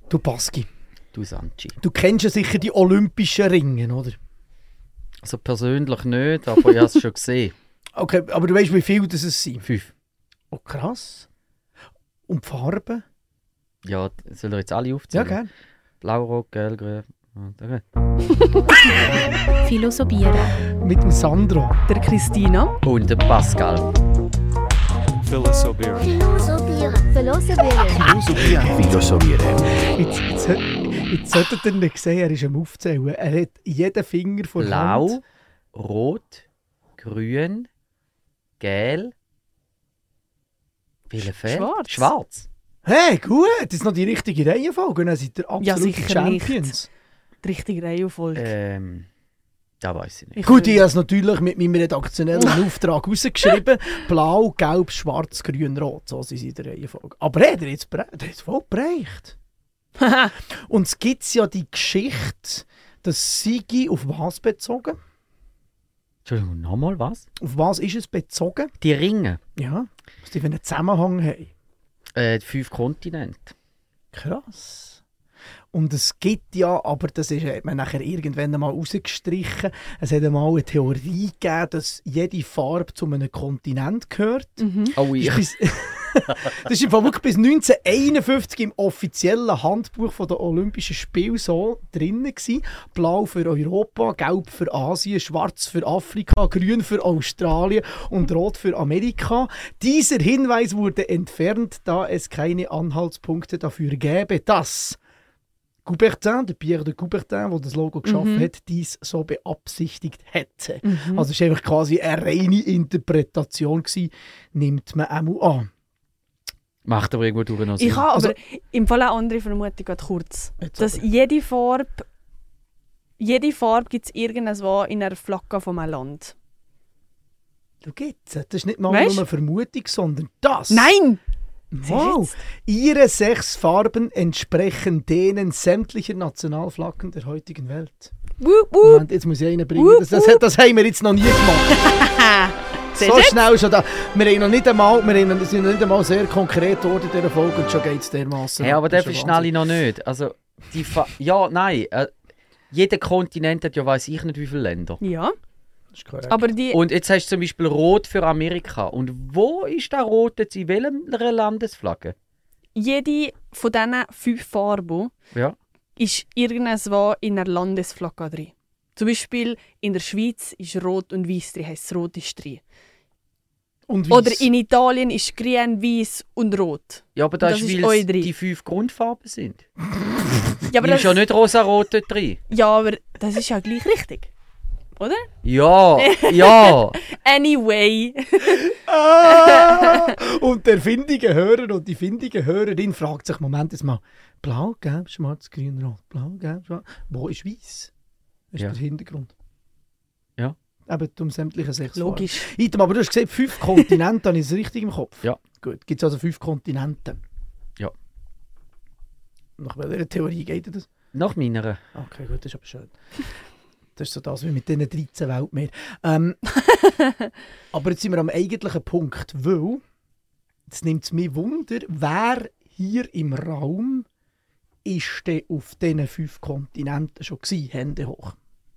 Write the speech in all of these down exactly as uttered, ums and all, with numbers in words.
Du Baski. Du Sanchi. Du kennst ja sicher die Olympischen Ringe, oder? Also persönlich nicht, aber ich habe es schon gesehen. Okay, aber du weißt, wie viele das es sind? Fünf. Oh, krass. Und die Farben? Ja, soll er jetzt alle aufzählen? Ja, gerne. Blau, Rot, Gelb, Grün. Okay. Philosophieren. Mit dem Sandro. Der Christina. Und der Pascal. Philosophieren. Philosophieren. Philosophieren. Philosophieren. Jetzt, jetzt, jetzt solltet ihr nicht sehen, er ist am Aufzählen. Er hat jeden Finger von der Blau, Hand. Rot, Grün, Gelb. Wie fehlt? Schwarz. Schwarz. Hey, gut, das ist noch die richtige Reihenfolge. Dann seid ihr Ja, absolute sicher Champions. nicht. Die richtige Reihenfolge. Ähm, das weiß ich nicht. Ich Gut, ich will- habe es natürlich mit meinem redaktionellen Auftrag rausgeschrieben. Blau, Gelb, Schwarz, Grün, Rot. So sind sie in der Reihenfolge. Aber hey, der hat jetzt, bre- der hat jetzt voll bereicht. Und es gibt ja die Geschichte, dass Sigi auf was bezogen? Entschuldigung, nochmal was? Auf was ist es bezogen? Die Ringe. Ja, was die für einen Zusammenhang haben. Äh, die fünf Kontinente. Krass. Und es gibt ja, aber das ist, hat man nachher irgendwann einmal rausgestrichen, es hat einmal eine Theorie gegeben, dass jede Farbe zu einem Kontinent gehört. Mhm. Oh ja. Ist bis, das ist im Fall wirklich bis neunzehnhunderteinundfünfzig im offiziellen Handbuch der Olympischen Spiele so drin gewesen. Blau für Europa, Gelb für Asien, Schwarz für Afrika, Grün für Australien und Rot für Amerika. Dieser Hinweis wurde entfernt, da es keine Anhaltspunkte dafür gäbe, dass Coubertin, der Pierre de Coubertin, der das Logo geschaffen Mhm. hat, dies so beabsichtigt hätte. Mhm. Also es war einfach quasi eine reine Interpretation gewesen, nimmt man auch an. Macht aber irgendwo durch noch Sinn. Ich habe Also- aber im Fall eine andere Vermutung, gerade kurz. Jetzt Dass aber. jede Farbe, jede Farbe gibt es irgendwo in einer Flagge von einem Land. Du geht's. Das ist nicht mal Weißt? nur eine Vermutung, sondern das. Nein! Wow! Ihre sechs Farben entsprechen denen sämtlicher Nationalflaggen der heutigen Welt. Wup, wup. Moment, jetzt muss ich einen bringen. Wup, Das, das, das haben wir jetzt noch nie gemacht. Siehst So du? schnell schon da. Wir, haben noch nicht einmal, wir haben, sind noch nicht einmal sehr konkret geworden in dieser Folge und schon geht es dermassen. Hey, aber Das der ist ja verstehe ich noch nicht. Also, die Fa ja, nein. Äh, jeder Kontinent hat ja weiss ich nicht wie viele Länder. Ja, Wahnsinn. Das ist korrekt. aber die... Und jetzt hast du zum Beispiel Rot für Amerika. Und wo ist der Rot jetzt in welcher Landesflagge? Jede von diesen fünf Farben Ja. ist irgendwo in einer Landesflagge drin. Zum Beispiel in der Schweiz ist Rot und Weiß drin, heisst Rot ist drin. Und Oder weiss. in Italien ist Grün, Weiß und Rot. Ja, aber das, Das ist, ist weil euch es drin. die fünf Grundfarben sind. Ja, aber Du das, ist ja nicht rosa-rot dort drin. ja, aber das ist ja gleich richtig. Oder? Ja, ja. Anyway. Ah! Und der findige Hörer und die findige Hörerin fragt sich, Moment jetzt mal, blau, gelb, schwarz, grün, rot, blau, gelb, schwarz. Wo ist weiß? Das ist Ja. der Hintergrund. Ja. Eben um sämtliche sechs Logisch. Farben. Item, aber du hast gesagt, fünf Kontinente, habe ich es richtig im Kopf? Ja. Gut, gibt es also fünf Kontinente? Ja. Nach welcher Theorie geht das? Nach meiner. Okay, gut, das ist aber schön. Das ist so das wie mit diesen dreizehn Weltmeeren. Ähm, aber jetzt sind wir am eigentlichen Punkt, weil, jetzt nimmt es mich Wunder, wer hier im Raum ist denn auf diesen fünf Kontinenten schon gewesen? Hände hoch.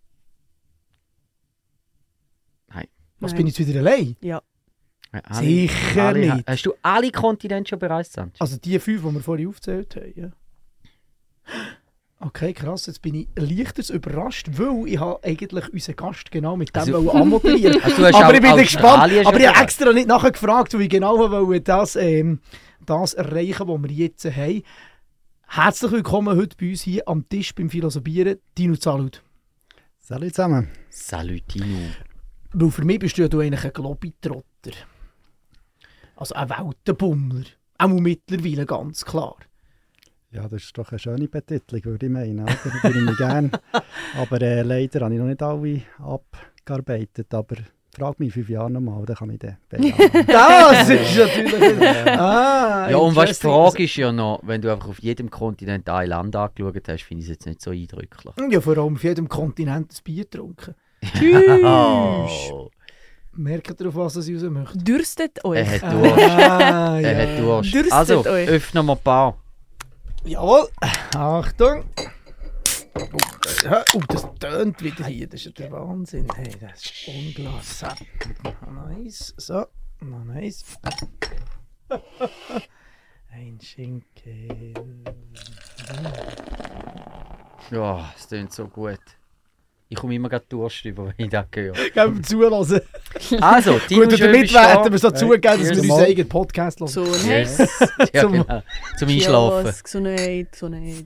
Nein. Was Nein. bin ich jetzt wieder allein? Ja. Ja, alle- Sicher alle, nicht. Hast du alle Kontinente schon bereist, Sanch? Also die fünf, die wir vorhin aufgezählt haben, ja. Okay, krass, jetzt bin ich leichters überrascht, weil ich habe eigentlich unseren Gast genau mit dem Also- also, anmoderieren. Also, du hast Aber auch ich bin Australien gespannt. schon Aber ich habe bereist. extra nicht nachher gefragt, weil ich genau wollte das, ähm, das erreichen, was wir jetzt haben. Herzlich willkommen heute bei uns hier am Tisch beim Philosophieren, Dino Salut. Salut zusammen. Salutino. Weil für mich bist du ja du eigentlich ein Globetrotter. Also ein Weltenbummler. Auch mittlerweile, ganz klar. Ja, das ist doch eine schöne Betitelung, würde ich meinen. Oder? Da würde ich mich gerne. Aber äh, leider habe ich noch nicht alle abgearbeitet. Aber frag mich in fünf Jahren nochmal, dann kann ich den bejahen. Das ist natürlich... ah, Ja, und was die interesting. Frage ist ja noch, wenn du einfach auf jedem Kontinent ein Land angeschaut hast, finde ich es jetzt nicht so eindrücklich. Ja, vor allem auf jedem Kontinent ein Bier getrunken. Oh. Merkt ihr, auf was ich raus möchte? Dürstet euch. Er hat Durst. Ah, Er hat Durst. Dürstet Also, euch. öffnen wir ein paar. Jawohl. Achtung. Oh, das, oh, das tönt wieder hier. Das ist ja der Wahnsinn. Hey, das ist unglaublich. So. Nice. So. Noch nice. Ein Schinken. Ja, es klingt so gut. Ich komme immer gerade Durst über, wenn ich das höre. Gehen wir zuhören. Also, Tino Gut, und Schöbi damit ist da. werden wir so zugeben, dass wir Cheers. unseren eigenen Podcast hören. So, Yes. nice. Ja, Zum- genau. Zum Einschlafen. Cheers, Gesundheit, Gesundheit.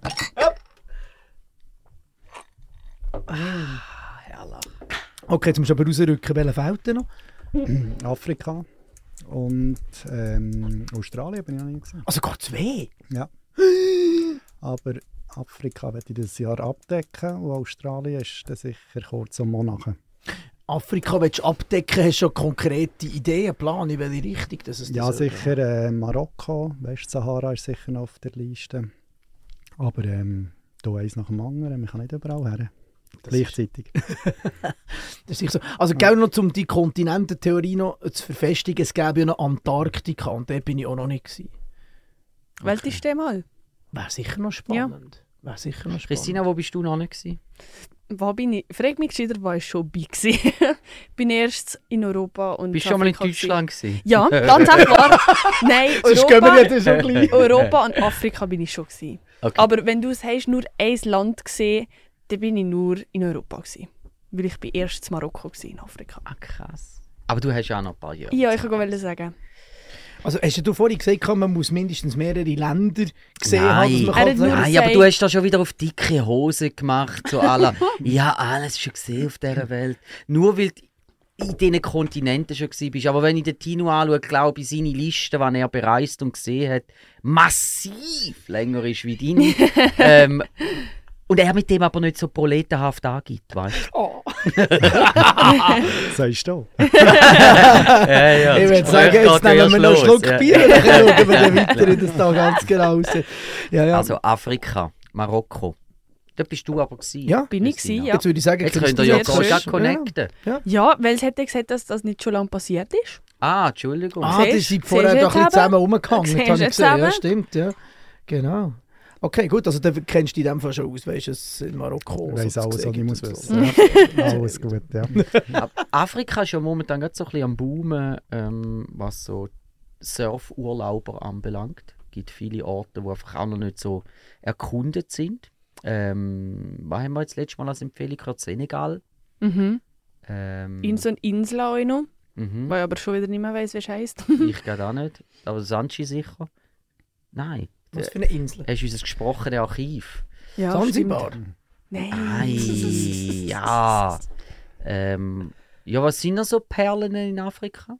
Herrlich. Okay, jetzt musst du aber rausrücken, welche Fällte noch? Afrika und ähm, Australien bin ich noch nie gesehen. Also gar zwei? Ja. Aber Afrika werde ich dieses Jahr abdecken und Australien ist dann sicher kurz um Monate. Afrika willst du abdecken, hast du schon konkrete Ideen, Plan, in welche Richtung das es Ja, das soll? sicher äh, Marokko, Westsahara ist sicher noch auf der Liste. Aber ähm, da eins nach dem anderen, man kann nicht überall her. Das Gleichzeitig. Das ist sicher so. Also, ja. noch um die Kontinententheorie noch zu verfestigen, es gäbe ja noch Antarktika und dort bin ich auch noch nicht gewesen. Welches ist der mal? Wäre sicher noch spannend. Wäre sicher noch spannend. Christina, wo bist du noch nicht gewesen? Wo bin ich? Frag mich gescheiter, wo ich schon bei war. Ich bin erst in Europa und Bist du schon mal in Afrika Deutschland gewesen? gewesen. Ja, tatsächlich wahr. Nein, Sonst gehen wir Europa, ja schon gleich. Europa und Afrika bin ich schon gewesen. Okay. Aber wenn du sagst, nur ein Land gesehen, dann bin ich nur in Europa gewesen. Weil ich bin erst in Marokko gewesen, in Afrika. Ah, krass. Aber du hast ja auch noch ein paar Jahre. Ja, ich wollte sagen. Also hast du vorhin gesagt, man muss mindestens mehrere Länder gesehen Nein. haben, dass man Er kann hat nur sagen, Nein, aber gesagt- du hast da schon wieder auf dicke Hose gemacht. So à la, ja, alles schon gesehen auf dieser Welt. Nur weil du in diesen Kontinenten schon gewesen bist. Aber wenn ich den Tino anschaue, glaube ich, seine Liste, die er bereist und gesehen hat, massiv länger ist wie deine. ähm, und er mit dem aber nicht so proletenhaft angibt, weißt du? oh. Sagst du? Ja, ja, Ich das würde sagen, Gespräch jetzt geht nehmen erst wir noch einen los. Schluck Ja. Bier und dann schauen wir dann weiter in das da ganz genau raus. Ja, ja. Also Afrika, Marokko. Dort bist du aber gewesen. Ja. Bin ich Christina. gewesen, ja. Jetzt würde ich sagen, Jetzt könnt ihr Christina, ja jetzt gerade schön. connecten. Ja, weil es hätte gesagt, dass das nicht schon lange passiert ist. Ah, Entschuldigung. Ah, die Siehst- sind vorher siehst du doch ein bisschen jetzt zusammen eben? rumgehangen, Siehst habe du ich jetzt gesehen. Ja, eben? stimmt, ja. Genau. Okay, gut, also dann kennst du dich in dem Fall schon aus, weißt du, es in Marokko. Ich weiss so alles, zu was ich sehen muss gibt und wissen. so. Alles gut, ja. Ab- Afrika ist ja momentan gerade so ein bisschen am Boomen, ähm, was so Surfurlauber anbelangt. Es gibt viele Orte, die einfach auch noch nicht so erkundet sind. Ähm, was haben wir jetzt letztes Mal als Empfehlung gehört? Senegal. Mhm. Ähm, In so einer Insel auch noch, mhm. wo ich aber schon wieder nicht mehr weiss, wie es heisst. Ich gerade auch nicht. Aber Sanchi sicher. Nein. Was für eine Insel? Hast du unser gesprochenes Archiv? Ja, Zanzibar. stimmt. Nein. Nein. Ja. Ähm, ja, was sind noch so Perlen in Afrika?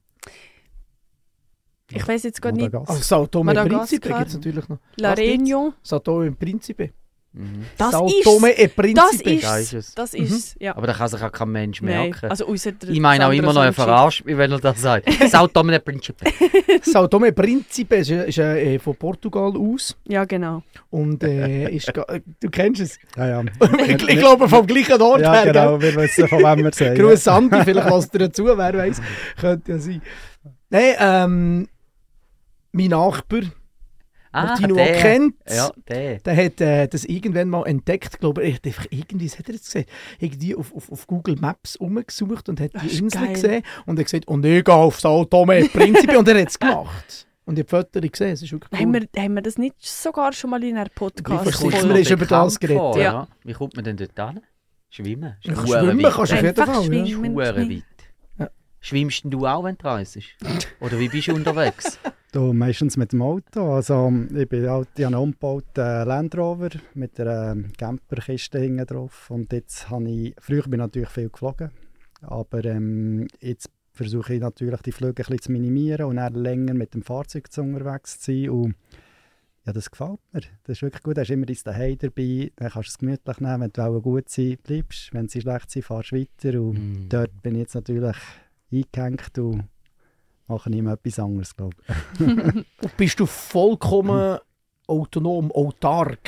Ich weiss jetzt gerade nicht. Also Madagaskar. Sao Tome e Madagaskar. Principe gibt es natürlich noch. La Was gibt's? Réunion. Sao Tome e Principe. Mhm. Das Sao ist Tome e Das Principe. Da ist ist es. Das ist ja. Aber da kann sich auch kein Mensch Nein, merken. also außer der Ich meine auch Sandra immer noch, er Sanchez. verarscht mich, wenn er das sagt. Sao Tome e Principe. Sao Tome e Principe ist, ist äh, von Portugal aus. Ja, genau. Und äh, ist, ga- äh, du kennst es. Ja, ja. ich, ich glaube vom gleichen Ort Ja, her. genau, wir wissen, von wem wir sagen. Gell? Gruß Santi, vielleicht lässt er dazu, wer weiß. Könnte ja sein. Nein, ähm, mein Nachbar, Ah, den Tino auch der. kennt, Ja, der. der hat äh, das irgendwann mal entdeckt, glaube ich. Er hat einfach irgendwie, was hat er jetzt gesagt? Irgendwie auf, auf, auf Google Maps rumgesucht und hat Das die ist Insel geil. gesehen und hat gesagt, und ich gehe auf Sao Tome e Principe und er hat es gemacht. Und ich habe die Fotos gesehen, es ist wirklich cool. Haben, wir, haben wir das nicht sogar schon mal in einer Wie Podcast verstehst Kommt du, mir wir folge? haben über das bekannt geredet, vor, ja. ja. Wie kommt man denn dort hin? Schwimmen? Ja, Ist schwimmen weit. kannst du auf jeden Einfach Fall. Ja. schwimmen. Hure weit. Ja. Schwimmst denn du auch, wenn du reist? Oder wie bist du unterwegs? Du, meistens mit dem Auto. Also, ich, bin halt, ich habe einen umgebauten Land Rover mit einer Camperkiste hinten drauf. Und jetzt habe ich, früher bin ich natürlich viel geflogen, aber ähm, jetzt versuche ich natürlich die Flüge ein bisschen zu minimieren und dann länger mit dem Fahrzeug zu unterwegs zu sein. Und ja, das gefällt mir. Das ist wirklich gut. Du hast immer dein Zuhause dabei, dann kannst du es gemütlich nehmen. Wenn du auch gut sein bleibst, wenn sie schlecht sind, fahrst du weiter. Und Mm. dort bin ich jetzt natürlich eingehängt und mache nicht mehr etwas anderes, glaube ich. Und bist du vollkommen autonom, autark mit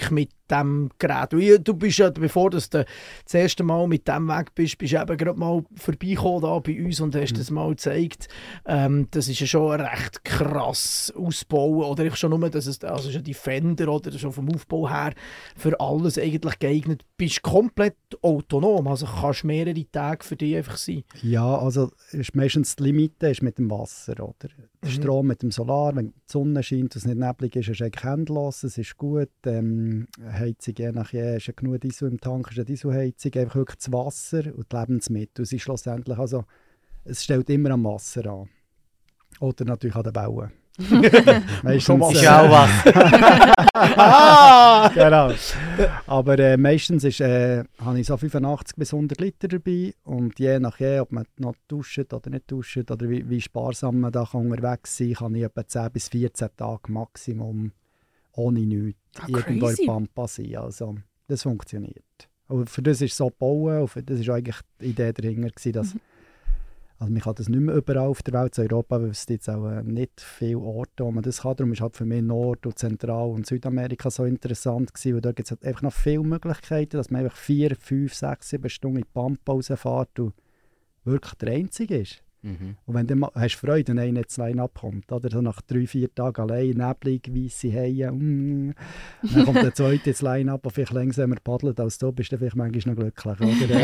diesem Gerät. Und du bist ja, bevor du das erste Mal mit dem weg bist, bist du eben gerade mal vorbeigekommen da bei uns und hast mhm. das mal gezeigt. Ähm, das ist ja schon recht krass ausbauen. Oder ich schon nur, dass es also schon die Fender oder schon vom Aufbau her für alles eigentlich geeignet. Du bist komplett autonom, also kannst mehrere Tage für dich einfach sein. Ja, also ist meistens die Limite ist mit dem Wasser, oder? Der Strom mit dem Solar, wenn die Sonne scheint und es nicht neblig ist, ist es endlos, es ist gut. Ähm, Heizung, je nach je, ist ja genug Diesel im Tank, ist eine Dieselheizung, einfach wirklich das Wasser und die Lebensmittel. Es ist schlussendlich, also, es stellt immer am Wasser an. Oder natürlich an den Bauen. Meistens ist ja auch was. ah! Genau. Aber äh, meistens ist, äh, habe ich so fünfundachtzig bis hundert Liter dabei und je nach je, ob man noch duscht oder nicht duscht oder wie, wie sparsam man da kann unterwegs sein kann, kann ich etwa zehn bis vierzehn Tage Maximum ohne nichts Ah, irgendwo in crazy. der Pampa sein. Also, das funktioniert. Aber für das ist es so gebaut und für das war eigentlich die Idee dahinter, gewesen, dass Mhm. also man kann das nicht mehr überall auf der Welt, in Europa weil es jetzt auch äh, nicht viele Orte, wo man das kann. Darum ist halt für mich Nord- und Zentral- und Südamerika so interessant gewesen, weil dort gibt es halt einfach noch viele Möglichkeiten, dass man einfach vier, fünf, sechs, sieben Stunden in die Pampa rausfährt und wirklich der Einzige ist. Mhm. Und wenn du ma- hast Freude, wenn einer jetzt Line-Up kommt, oder so nach drei, vier Tagen allein, neblig, weisse Haie, mm, dann kommt der zweite ins Line-Up, der vielleicht langsamer paddelt als du, bist du vielleicht manchmal noch glücklich.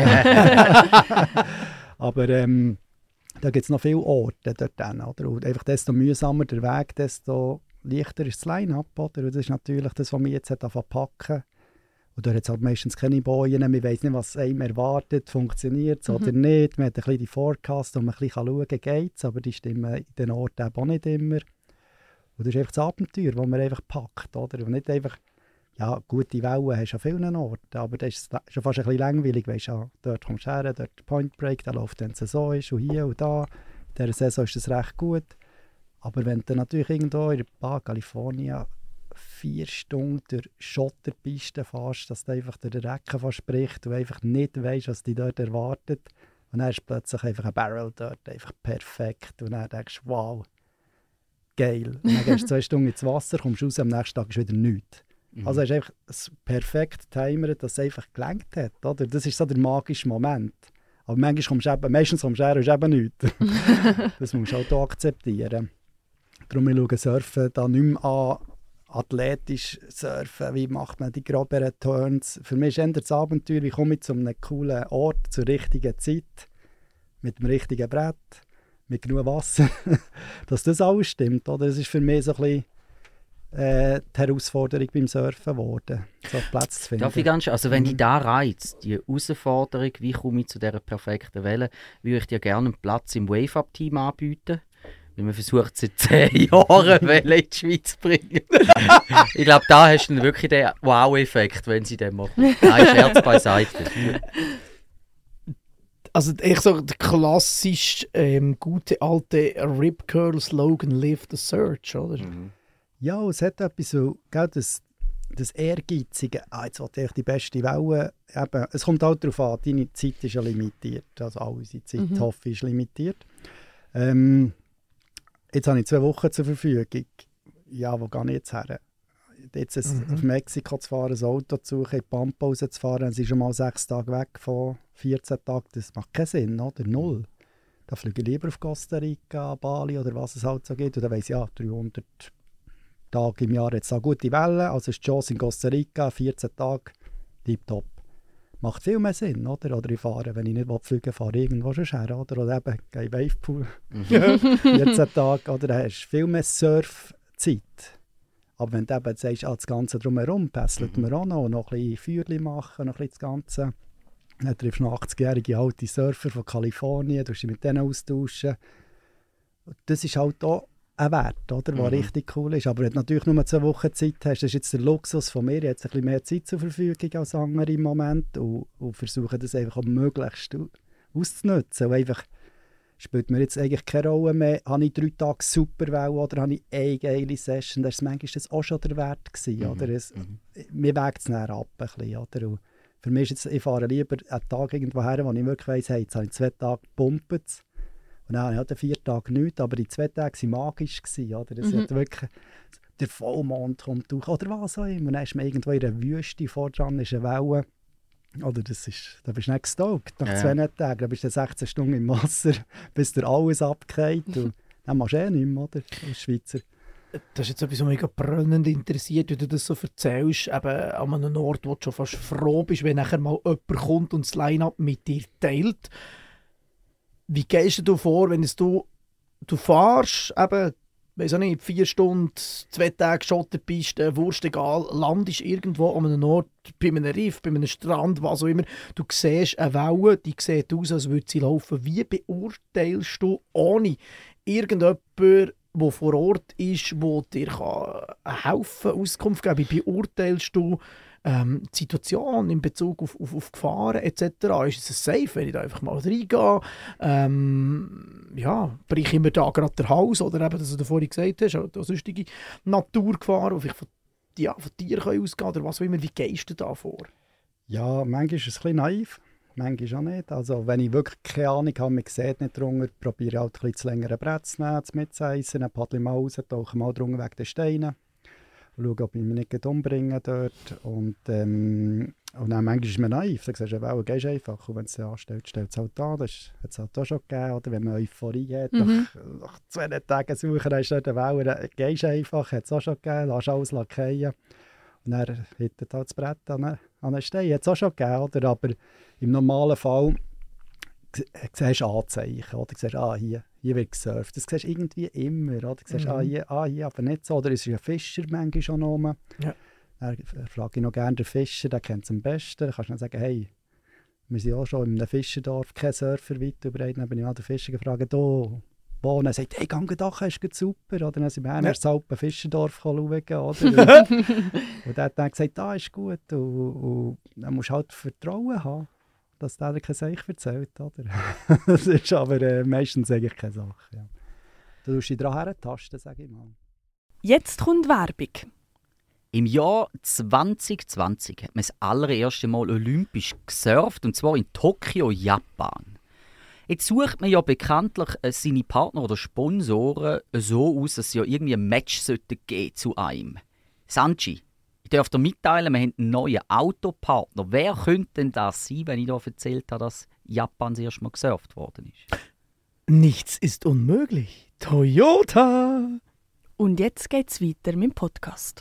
Oder? Aber ähm, da gibt es noch viele Orte dort hin, oder? Und einfach desto mühsamer der Weg, desto leichter ist das Line-Up, oder? Und das ist natürlich das, was mich jetzt hat angefangen zu packen. Und da hat es halt meistens keine Bojen, man weiss nicht, was einem erwartet, funktioniert es Mhm. oder nicht. Man hat ein bisschen die Forecast, wo man ein bisschen schauen kann, geht es, aber die stimmen in den Orten eben auch nicht immer. Und das ist einfach das Abenteuer, das man einfach packt, oder? Und nicht einfach, ja, gute Wellen hast du an vielen Orten, aber das ist schon fast ein bisschen langweilig, weißt du, ja, dort kommst du her, dort Point Break, da läuft dann die Saison ist und hier und da. In dieser Saison ist das recht gut. Aber wenn du natürlich irgendwo in der Bar California vier Stunden durch Schotterpisten fährst, dass du einfach durch den Recken verspricht und einfach nicht weißt, was dich dort erwartet. Und dann ist plötzlich einfach ein Barrel dort, einfach perfekt. Und dann denkst du, wow, geil. Und dann gehst du zwei Stunden ins Wasser, kommst raus, am nächsten Tag ist wieder nichts. Mhm. Also hast du einfach das perfekte Timer, dass es einfach gelenkt hat. Oder? Das ist so der magische Moment. Aber manchmal kommst du eben, meistens kommst du her und ist eben nichts. Das musst du auch hier akzeptieren. Darum ich schaue Surfen da nicht mehr an, athletisch surfen, wie macht man die groberen Turns. Für mich ist eher das Abenteuer, wie komme ich zu einem coolen Ort zur richtigen Zeit, mit dem richtigen Brett, mit genug Wasser, dass das alles stimmt. Oder? Das ist für mich so ein bisschen äh, die Herausforderung beim Surfen geworden, so einen Platz zu finden. Darf ich ganz, also wenn Mhm. dich da reizt, die Herausforderung, wie komme ich zu dieser perfekten Welle, würde ich dir gerne einen Platz im Wave-Up-Team anbieten. Weil man versucht seit zehn Jahren Welle in die Schweiz zu bringen. Ich glaube, da hast du dann wirklich den Wow-Effekt, wenn sie das machen. Nein, Scherz beiseite. Also ich so der klassisch ähm, gute alte Rip Curl Slogan Live the Search, oder? Mhm. Ja, es hat etwas so, gell, das, das Ehrgeizige, ah, jetzt will ich die beste Welle. Eben, es kommt auch darauf an, deine Zeit ist ja limitiert, also all unsere Zeit, Mhm. hoffe ich, ist limitiert. Ähm, jetzt habe ich zwei Wochen zur Verfügung. Ja, wo gehe ich jetzt her? Jetzt ein, Mhm. auf Mexiko zu fahren, ein Auto zu suchen, in die Pampa rauszufahren, dann sind schon mal sechs Tage weg von vierzehn Tagen, das macht keinen Sinn, oder? Null. Da fliege ich lieber auf Costa Rica, Bali oder was es halt so gibt. Und dann weiss ich, ja, dreihundert Tage im Jahr jetzt eine gute Welle, also ist die Chance in Costa Rica, vierzehn Tage, tipptopp. Macht viel mehr Sinn, oder? Oder ich fahre, wenn ich nicht fliegen will, fahre ich irgendwo schon her, oder? Oder eben, gehe in Wavepool, vierzehn Tage, oder? Dann hast du viel mehr Surfzeit. Aber wenn du eben sagst, ah, das Ganze drumherum, pässelt Mhm. mir auch noch, noch ein bisschen Feuerchen machen, noch ein bisschen das Ganze. Dann triffst du noch achtzigjährige alte Surfer von Kalifornien, du dich mit denen austauschen. Das ist halt auch ein Wert, oder, der Mhm. richtig cool ist. Aber wenn du natürlich nur zwei Wochen Zeit hast, das ist jetzt der Luxus von mir, jetzt ein bisschen mehr Zeit zur Verfügung als andere im Moment und, und versuche das einfach am möglichst auszunutzen. Und einfach spielt mir jetzt eigentlich keine Rolle mehr, habe ich drei Tage Superwelle oder habe ich eine geile Session, das war manchmal das auch schon der Wert gewesen, Mhm. oder? Es, Mhm. mir wägt es näher ab ein bisschen, oder? Und für mich ist jetzt, ich fahre lieber einen Tag irgendwo her, wo ich wirklich weiss, hey, jetzt habe ich zwei Tage gepumpt. Und dann hatte ich halt vier Tage nichts, aber die zwei Tage waren magisch gewesen, oder? Es Mhm. hat wirklich, der Vollmond kommt durch oder was auch immer. Und dann ist man irgendwo in einer Wüste, vor dran ist eine Welle. Oder das ist, da bist du nicht gestaugt. Nach ja. zwei Tagen da bist du sechzehn Stunden im Wasser, bis dir alles abgeht. Und dann machst du eh nichts mehr, oder? Als Schweizer. Das ist jetzt etwas, was mich brennend interessiert, wie du das so erzählst, eben an einem Ort, wo du schon fast froh bist, wenn nachher mal jemand kommt und das Line-Up mit dir teilt. Wie gehst du vor, wenn es du, du fährst, eben, weiss auch nicht, vier Stunden, zwei Tage Schotterpiste, Wurst egal, landest irgendwo an einem Ort, bei einem Riff, bei einem Strand, was auch immer, du siehst eine Welle, die sieht aus, als würde sie laufen. Wie beurteilst du, ohne irgendjemand, der vor Ort ist, der dir kann helfen kann, Auskunft geben, wie beurteilst du ähm, die Situation in Bezug auf, auf, auf Gefahren et cetera. Ist es safe, wenn ich da einfach mal reingehe? Ähm, ja, breche ich mir da gerade den Hals? Oder eben, dass du vorhin gesagt hast, oder sonstige Naturgefahren, die vielleicht von, ja, von dir ausgehen können, oder was auch immer. Wie gehst du da vor? Ja, manchmal ist es ein bisschen naiv, manchmal auch nicht. Also, wenn ich wirklich keine Ahnung habe, man sieht nicht drunter, probiere ich halt ein bisschen zu längere Brett zu nehmen, zu mitzuheissen, dann paddle ich mal raus, tauche mal drunter wegen den Steinen. Schauen, ob ich mich nicht umbringen dort. Und, ähm, und dann manchmal ist man naiv. Dann sagst du, well, gehst einfach. Und wenn es sich anstellt, stellt es halt an. Das hat es halt auch schon gegeben. Oder wenn man Euphorie hat, mhm. nach, nach zwei Tagen suchen, dann ist dort eine Welle, dann gehst du einfach. Hat es auch schon gegeben. Lass alles fallen. Und dann hittet halt das Brett an einen, an einen Stein. Hat es auch schon gegeben. Oder? Aber im normalen Fall siehst du Anzeichen. Oder? Du siehst, ah, hier. Hier wird gesurft. Das siehst du irgendwie immer. Oder? Du siehst, mhm. ah, hier, ah, hier, aber nicht so. Oder es ist ein Fischer manchmal schon rum. Ja. Dann frage ich noch gerne den Fischer, der kennt es am besten. Dann kannst du dann sagen, hey, wir sind auch schon in einem Fischerdorf, kein Surfer weit über. Dann bin ich mal den Fischer gefragt, oh, wo? Und er sagt, hey, gang doch, ist super. Oder dann sind wir ja. erst zu Alpen Fischerdorf schauen. Oder? und, und er hat dann gesagt, ah, ist gut. Und, und dann musst du halt Vertrauen haben, dass der kein Seich erzählt, oder? Das ist aber äh, meistens eigentlich keine Sache. Ja. Du tust dich daran herentasten, sage ich mal. Jetzt kommt Werbung. Im Jahr zwanzig zwanzig hat man das allererste Mal olympisch gesurft, und zwar in Tokio, Japan. Jetzt sucht man ja bekanntlich äh, seine Partner oder Sponsoren so aus, dass sie ja irgendwie ein Match geben zu einem. Sanji, ich darf dir mitteilen, wir haben einen neuen Autopartner. Wer könnte denn das sein, wenn ich da erzählt habe, dass Japan das erste Mal gesurft worden ist? Nichts ist unmöglich. Toyota! Und jetzt geht's weiter mit dem Podcast.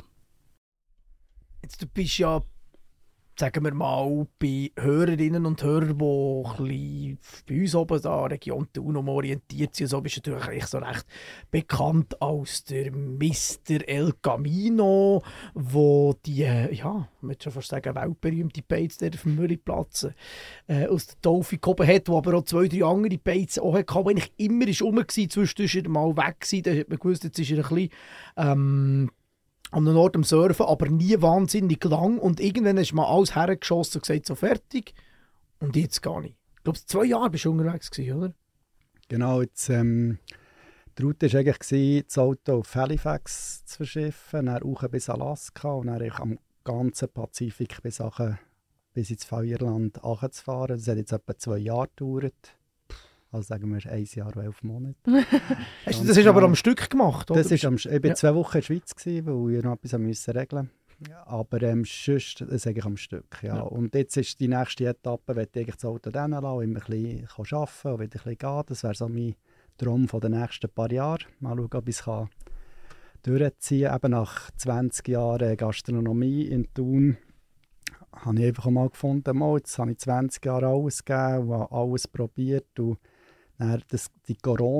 Jetzt, du bist ja, sagen wir mal, bei Hörerinnen und Hörern, die bei uns oben da Region Thun orientiert sind, so bist du natürlich so recht bekannt als der Mister El Camino, wo die, ja, man kann schon fast sagen, weltberühmte Beiz auf dem Müllerplatz äh, aus der Taufe gehoben hat, wo aber auch zwei, drei andere Beiz auch hatte, die eigentlich immer rum war, zwischendurch ist er mal weg gewesen, dann hat man gewusst, jetzt ist er ein bisschen ähm, an einem Ort am Surfen, aber nie wahnsinnig lang. Und irgendwann ist mal alles hergeschossen und gesagt, so fertig. Und jetzt gar nicht. Ich glaube, zwei Jahre bist du unterwegs gewesen, oder? Genau, jetzt, ähm, die Route war eigentlich, das Auto auf Halifax zu verschiffen, dann auch bis Alaska und dann am ganzen Pazifik bis, nachher, bis ins Feuerland runterzufahren. Das hat jetzt etwa zwei Jahre gedauert. Also sagen wir ein Jahr, elf Monate. Hast du das ist aber am Stück gemacht, oder? Das ist am, ich war ja. zwei Wochen in der Schweiz, gewesen, weil ich noch etwas müssen regeln musste. Ja, aber ähm, sonst, das sage ich am Stück. Ja. Ja. Und jetzt ist die nächste Etappe, wenn ich das Auto dann lassen, immer ein bisschen arbeiten und wieder ein bisschen gehen. Das wäre so mein Traum von den nächsten paar Jahren. Mal schauen, ob ich es durchziehen kann. Eben nach zwanzig Jahren Gastronomie in Thun habe ich einfach mal gefunden, mal, jetzt habe ich zwanzig Jahre alles gegeben und alles probiert. Und dann das, die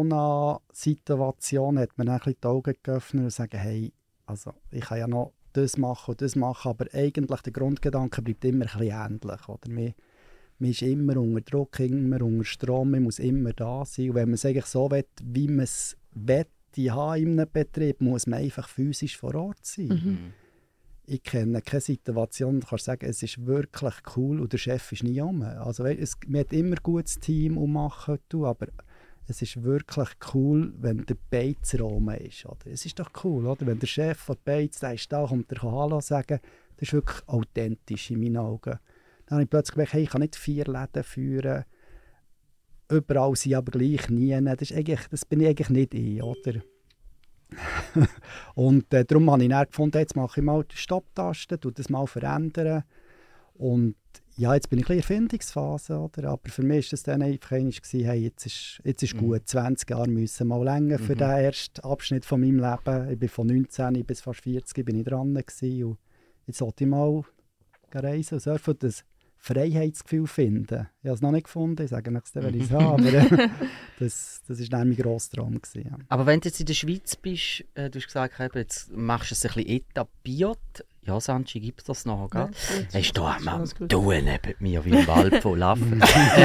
Corona-Situation hat mir dann ein bisschen die Augen geöffnet und gesagt, hey, also ich kann ja noch das machen und das machen, aber eigentlich der Grundgedanke bleibt immer ein bisschen ähnlich. Oder? Man, man ist immer unter Druck, immer unter Strom, man muss immer da sein. Und wenn man es eigentlich so will, wie man es will, in einem Betrieb, muss man einfach physisch vor Ort sein. Mhm. Ich kenne keine Situation, du kannst sagen, es ist wirklich cool und der Chef ist nie um. Also, es, man hat immer ein gutes Team und machen, aber es ist wirklich cool, wenn der Beizer um ist. Oder? Es ist doch cool, oder? Wenn der Chef von Beiz, der ist da, kommt der Hallo sagen, das ist wirklich authentisch in meinen Augen. Dann habe ich plötzlich gemerkt, hey, ich kann nicht vier Läden führen, überall sind aber gleich nie. Das, ist eigentlich, das bin ich eigentlich nicht ich, oder? und äh, darum habe ich dann gefunden, jetzt mache ich mal die Stopptaste, tue das mal verändern. Und ja, jetzt bin ich ein bisschen in der Erfindungsphase, oder? Aber für mich war das dann einfach einmal, hey, jetzt ist, jetzt ist gut, mhm. zwanzig Jahre müssen mal länger für mhm. den ersten Abschnitt von meinem Leben. Ich bin von neunzehn bis fast vierzig bin ich dran gewesen, und jetzt sollte ich mal reisen und surfen, das Freiheitsgefühl finden. Ich habe es noch nicht gefunden, ich sage nicht, wenn ich es habe, aber äh, das, das war dann mein grosser Traum gewesen, ja. Aber wenn du jetzt in der Schweiz bist, äh, du hast gesagt, eben, jetzt machst du es ein bisschen etabliert. Ja, Sanchi, gibt es das noch, gell? Ja, hast du da mal du neben mir wie ein Wald voll Affen.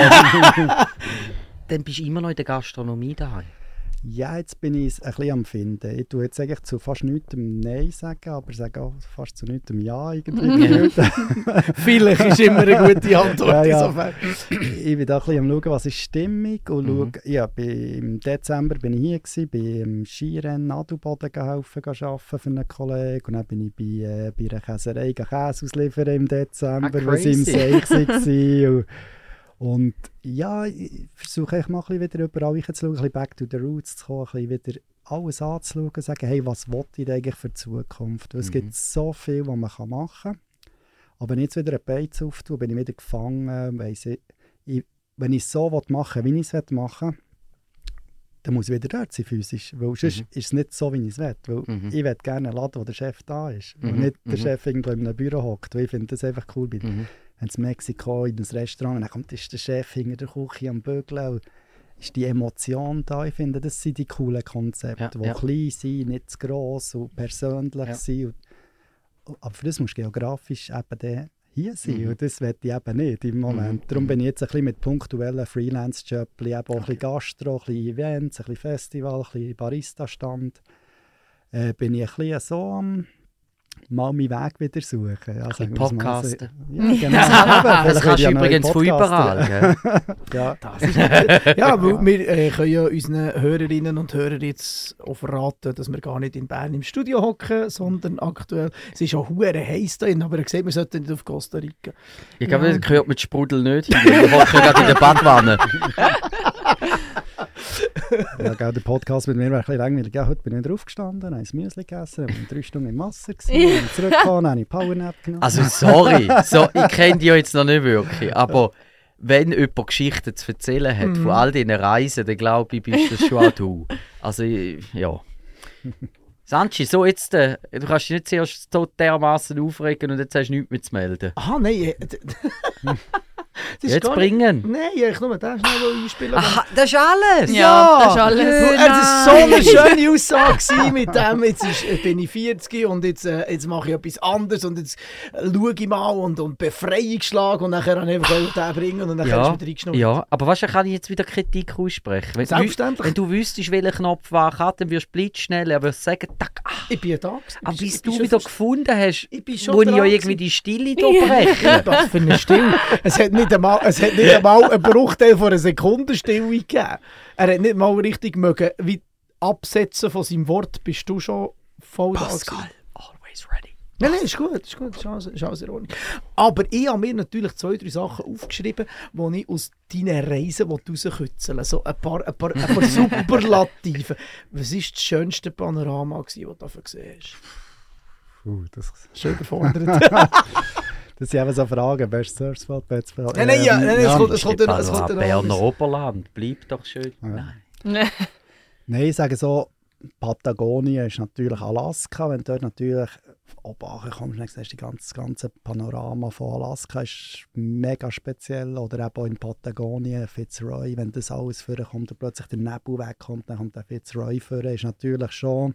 Dann bist du immer noch in der Gastronomie daheim. Ja, jetzt bin ich es ein bisschen am Finden. Ich tue jetzt eigentlich zu fast nichts Nein sagen, aber sage auch fast zu nichts Ja irgendwie. Vielleicht ist immer eine gute Antwort. Ja, ja. Ich bin da ein bisschen am schauen, was ist Stimmung. Und mhm. schaue, ja, im Dezember bin ich hier gewesen, bin im Skirennen Adelboden geholfen arbeiten für einen Kollegen. Und dann bin ich bei, äh, bei einer Käserei Käse ausliefern im Dezember, ah, wo sie im Seich war. Und ja, ich versuche echt mal ein bisschen wieder überall hinzuschauen, ein bisschen back to the roots zu kommen, ein bisschen wieder alles anzuschauen und sagen, hey, was will ich eigentlich für die Zukunft? Weil es mhm. gibt so viel, was man machen kann. Aber wenn ich jetzt wieder einen Beiz auftue, bin ich wieder gefangen. Weiss ich, ich, wenn ich es so machen will, wie ich es machen will, dann muss ich wieder dort sein, physisch. Weil sonst mhm. ist es nicht so, wie ich es will. Weil mhm. ich will gerne einen Laden, wo der Chef da ist. Mhm. Und nicht der mhm. Chef irgendwo in einem Büro hockt. Weil ich finde das einfach cool. Mhm. Wenn in Mexiko in ein Restaurant und dann kommt ist der Chef hinter der Küche am Bügeln und ist die Emotion da. Ich finde, das sind die coolen Konzepte, ja, die ja. klein sind, nicht zu gross und persönlich ja. sind. Und, aber für das musst du geografisch eben hier sein. Mhm. Und das will ich eben nicht im Moment. Mhm. Darum bin ich jetzt ein bisschen mit punktuellen Freelance-Jobs, eben auch okay. ein bisschen Gastro, ein bisschen Events, ein bisschen Festival, ein bisschen Barista-Stand. Äh, bin ich ein bisschen so am mal meinen Weg wieder suchen. Also, Podcasten. Ja, genau. Das kannst du übrigens von überall. Gell? Ja, das ist ja, weil wir äh, können ja unseren Hörerinnen und Hörern jetzt auch verraten, dass wir gar nicht in Bern im Studio hocken, sondern aktuell, es ist auch verdammt heiß da drin, aber ihr seht, wir sollten nicht auf Costa Rica. Ich glaube, ja. das gehört mit Sprudel nicht hin. Wir hocken gerade in der Badwanne. Ja, gell, der Podcast mit mir war ein bisschen langweilig. Ja, heute bin ich aufgestanden, habe ein Müsli gegessen, bin drei Stunden im Wasser gewesen, bin zurückgekommen, habe ich Powernap genommen. Also sorry, so, ich kenne die ja jetzt noch nicht wirklich, aber wenn jemand Geschichten zu erzählen hat mm. von all diesen Reisen, dann glaube ich, bist das schon auch du. Also, ja. Sanchi, so jetzt, äh, du kannst dich nicht zuerst so dermaßen aufregen und jetzt hast du nichts mehr zu melden. Ah, nein. Jetzt bringen. Nein, ich nur das schnell einspielen. Aha, das ist alles? Ja, ja, das ist alles. Es war so eine schöne Aussage mit dem, jetzt ist, bin ich vierzig und jetzt, äh, jetzt mache ich etwas anderes und jetzt äh, schaue ich mal und, und Befreiungsschlag und nachher kann ich einfach den bringen und dann ja, kannst du wieder reingeschnurrt. Ja, aber weißt du, kann ich jetzt wieder Kritik aussprechen. Wenn Selbstverständlich. Du, wenn du wüsstest, welchen Knopf war, hat, dann wirst du blitzschnell, aber wirst sagen, tack, ah. Ich bin ja da. Aber bis du wieder gefunden hast, ich wo ich ja irgendwie die Stille hier breche. Was für eine Stille. Es hat nicht einmal, es hat nicht einmal einen Bruchteil von einer Sekunde Stille gegeben. Er hat nicht mal richtig mögen, wie absetzen von seinem Wort. Bist du schon voll da? Pascal, always ready. Nein, nein, ist gut, ist gut, ist alles, ist alles in Ordnung. Aber ich habe mir natürlich zwei, drei Sachen aufgeschrieben, die ich aus deinen Reisen rauskitzeln will. So ein paar, ein paar, ein paar Superlativen. Was war das schönste Panorama, das du dafür gesehen hast? Uh, das schön überfordert. Das sind eben so Fragen, best Surfspot, best Spot. Nein, nein, ja, nein, nein, es kommt, es kommt, es kommt Berner Oberland, bleibt doch schön. Ja. Nein. Nein, ich sage so, Patagonien ist natürlich Alaska. Wenn du dort natürlich oben kommst, dann siehst du das ganze Panorama von Alaska, ist mega speziell. Oder eben auch in Patagonien, Fitzroy, wenn das alles vorkommt und plötzlich der Nebel wegkommt, dann kommt der Fitzroy vor, ist natürlich schon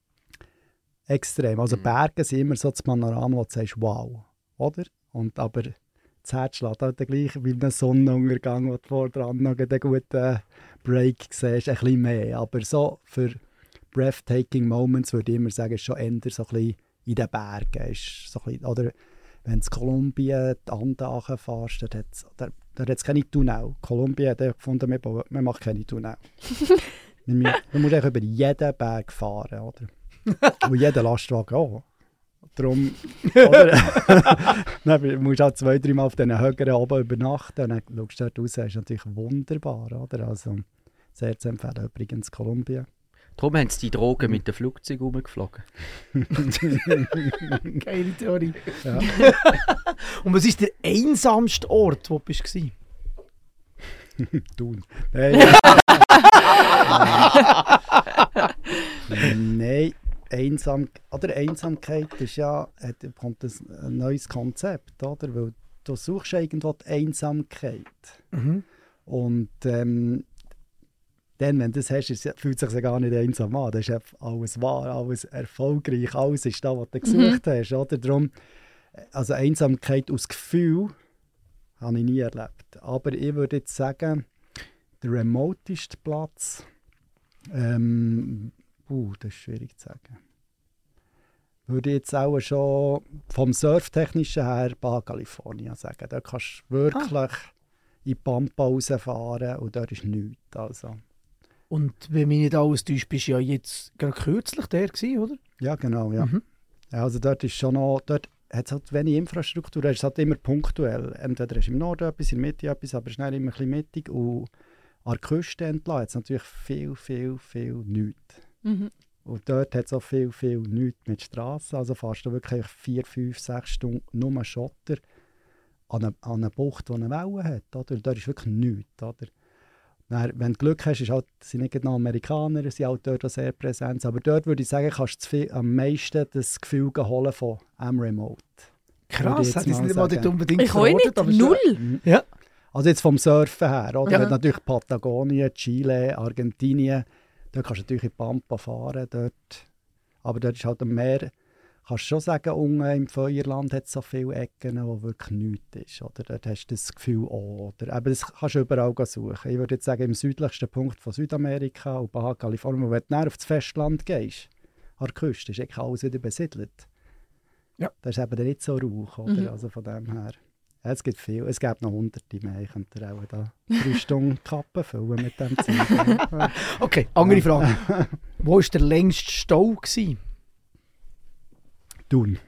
extrem. Also mhm. Berge sind immer so das Panorama, wo du sagst, wow. Oder? Und aber das Herz schlägt halt gleich wie ein Sonnenuntergang, wo du vor dran noch einen guten Break siehst, ein bisschen mehr. Aber so für breathtaking Moments würde ich immer sagen, ist schon eher so ein bisschen in den Bergen. Ist so ein bisschen, oder wenn du in Kolumbien die Anden fährst, dort hat es keine Tunnel. Kolumbien hat gefunden, man macht keine Tunnel. Man muss eigentlich über jeden Berg fahren, oder? Und jeder Lastwagen auch. Darum, oder? Dann musst du auch zwei, drei Mal auf diesen Höheren oben übernachten und dann schaust du dort raus, das ist natürlich wunderbar, oder? Also sehr zu empfehlen, übrigens Kolumbien. Darum haben sie die Drogen mit dem Flugzeug rumgeflogen. Geile Theorie. Ja. Und was ist der einsamste Ort, wo du bist? Thun. Nein. Nein, einsam, oder Einsamkeit ist ja, hat, kommt ein neues Konzept, oder? Weil du suchst irgendwo die Einsamkeit. Mhm. Und ähm, dann, wenn du das hast, ist, fühlt es sich gar nicht einsam an. Das ist einfach alles wahr, alles erfolgreich, alles ist da, was du gesucht Mhm. hast. Oder? Darum, also Einsamkeit aus Gefühl habe ich nie erlebt. Aber ich würde jetzt sagen, der remoteste Platz, ähm, uh, das ist schwierig zu sagen. Würde ich jetzt auch schon vom Surftechnischen her Baja California sagen. Da kannst du wirklich Ah. in die Pampa rausfahren und dort ist nichts. Also. Und wenn mich nicht alles täuscht, bist du ja jetzt gerade kürzlich der gewesen, oder? Ja, genau. Ja. Mhm. Ja, also dort ist schon noch, dort hat es halt wenig Infrastruktur, es ist halt immer punktuell. Entweder ist im Norden etwas, in der Mitte etwas, aber schnell immer ein bisschen mittig. Und an der Küste entlang hat es natürlich viel, viel, viel nichts. Mhm. Und dort hat es auch viel, viel nichts mit Straßen. Also fährst du wirklich vier, fünf, sechs Stunden nur Schotter an eine, an eine Bucht, die eine Welle hat. Oder? Und dort ist wirklich nichts. Oder? Dann, wenn du Glück hast, ist halt, sind nicht genau Amerikaner, sind auch dort auch sehr präsent. Aber dort würde ich sagen, kannst du zu viel, am meisten das Gefühl holen von am Remote. Würde ich Krass, jetzt hätte ich mal nicht mal dort sagen. unbedingt Ich kann nicht, aber null. schon- Ja. Also jetzt vom Surfen her, oder? Ja. Wenn natürlich Patagonien, Chile, Argentinien, da kannst du natürlich in die Pampa fahren, dort. Aber dort ist halt am Meer, kannst du schon sagen, unten im Feuerland hat es so viele Ecken, wo wirklich nichts ist, oder? Dort hast du das Gefühl auch, oder? Aber das kannst du überall suchen. Ich würde jetzt sagen, im südlichsten Punkt von Südamerika und Baja California, wenn du näher auf das Festland gehst, an der Küste, ist eigentlich alles wieder besiedelt. Ja. Das ist eben dann nicht so rauch, oder? Mhm. Also von dem her. Ja, es gibt viel. Es gibt noch hunderte mehr. Ich könnte auch da drei Stunden Kappen füllen mit dem Zeug. Ja. Okay, andere Frage. Wo war der längste Stau? Gewesen? Thun.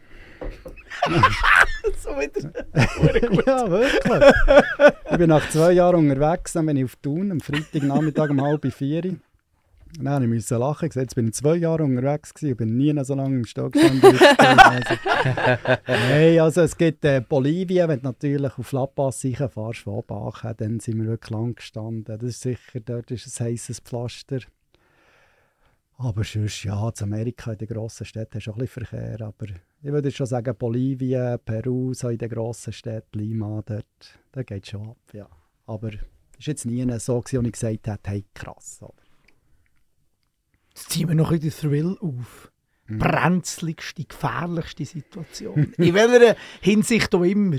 So wieder. Ja, wirklich. Ich bin nach zwei Jahren unterwegs, dann bin ich auf Thun, am Freitagnachmittag um halb vier. Dann musste ich lachen. Ich gesagt, jetzt bin ich zwei Jahre unterwegs gewesen, ich bin nie noch so lange im Stau gestanden. also, hey, also es gibt äh, Bolivien, wenn du natürlich auf La Paz fährst, von Baja, dann sind wir wirklich lang gestanden. Das ist sicher, dort ist ein heisses Pflaster. Aber sonst, ja, zu Amerika in den grossen Städten hast du auch ein bisschen Verkehr. Aber ich würde schon sagen, Bolivien, Peru, so in den grossen Städten, Lima, dort, da geht es schon ab, ja. Aber es war jetzt nie so, gewesen, wo ich gesagt habe, hey, krass. Oder? Jetzt ziehen wir noch ein bisschen den Thrill auf. Mhm. Brenzligste, gefährlichste Situation. In welcher Hinsicht auch immer.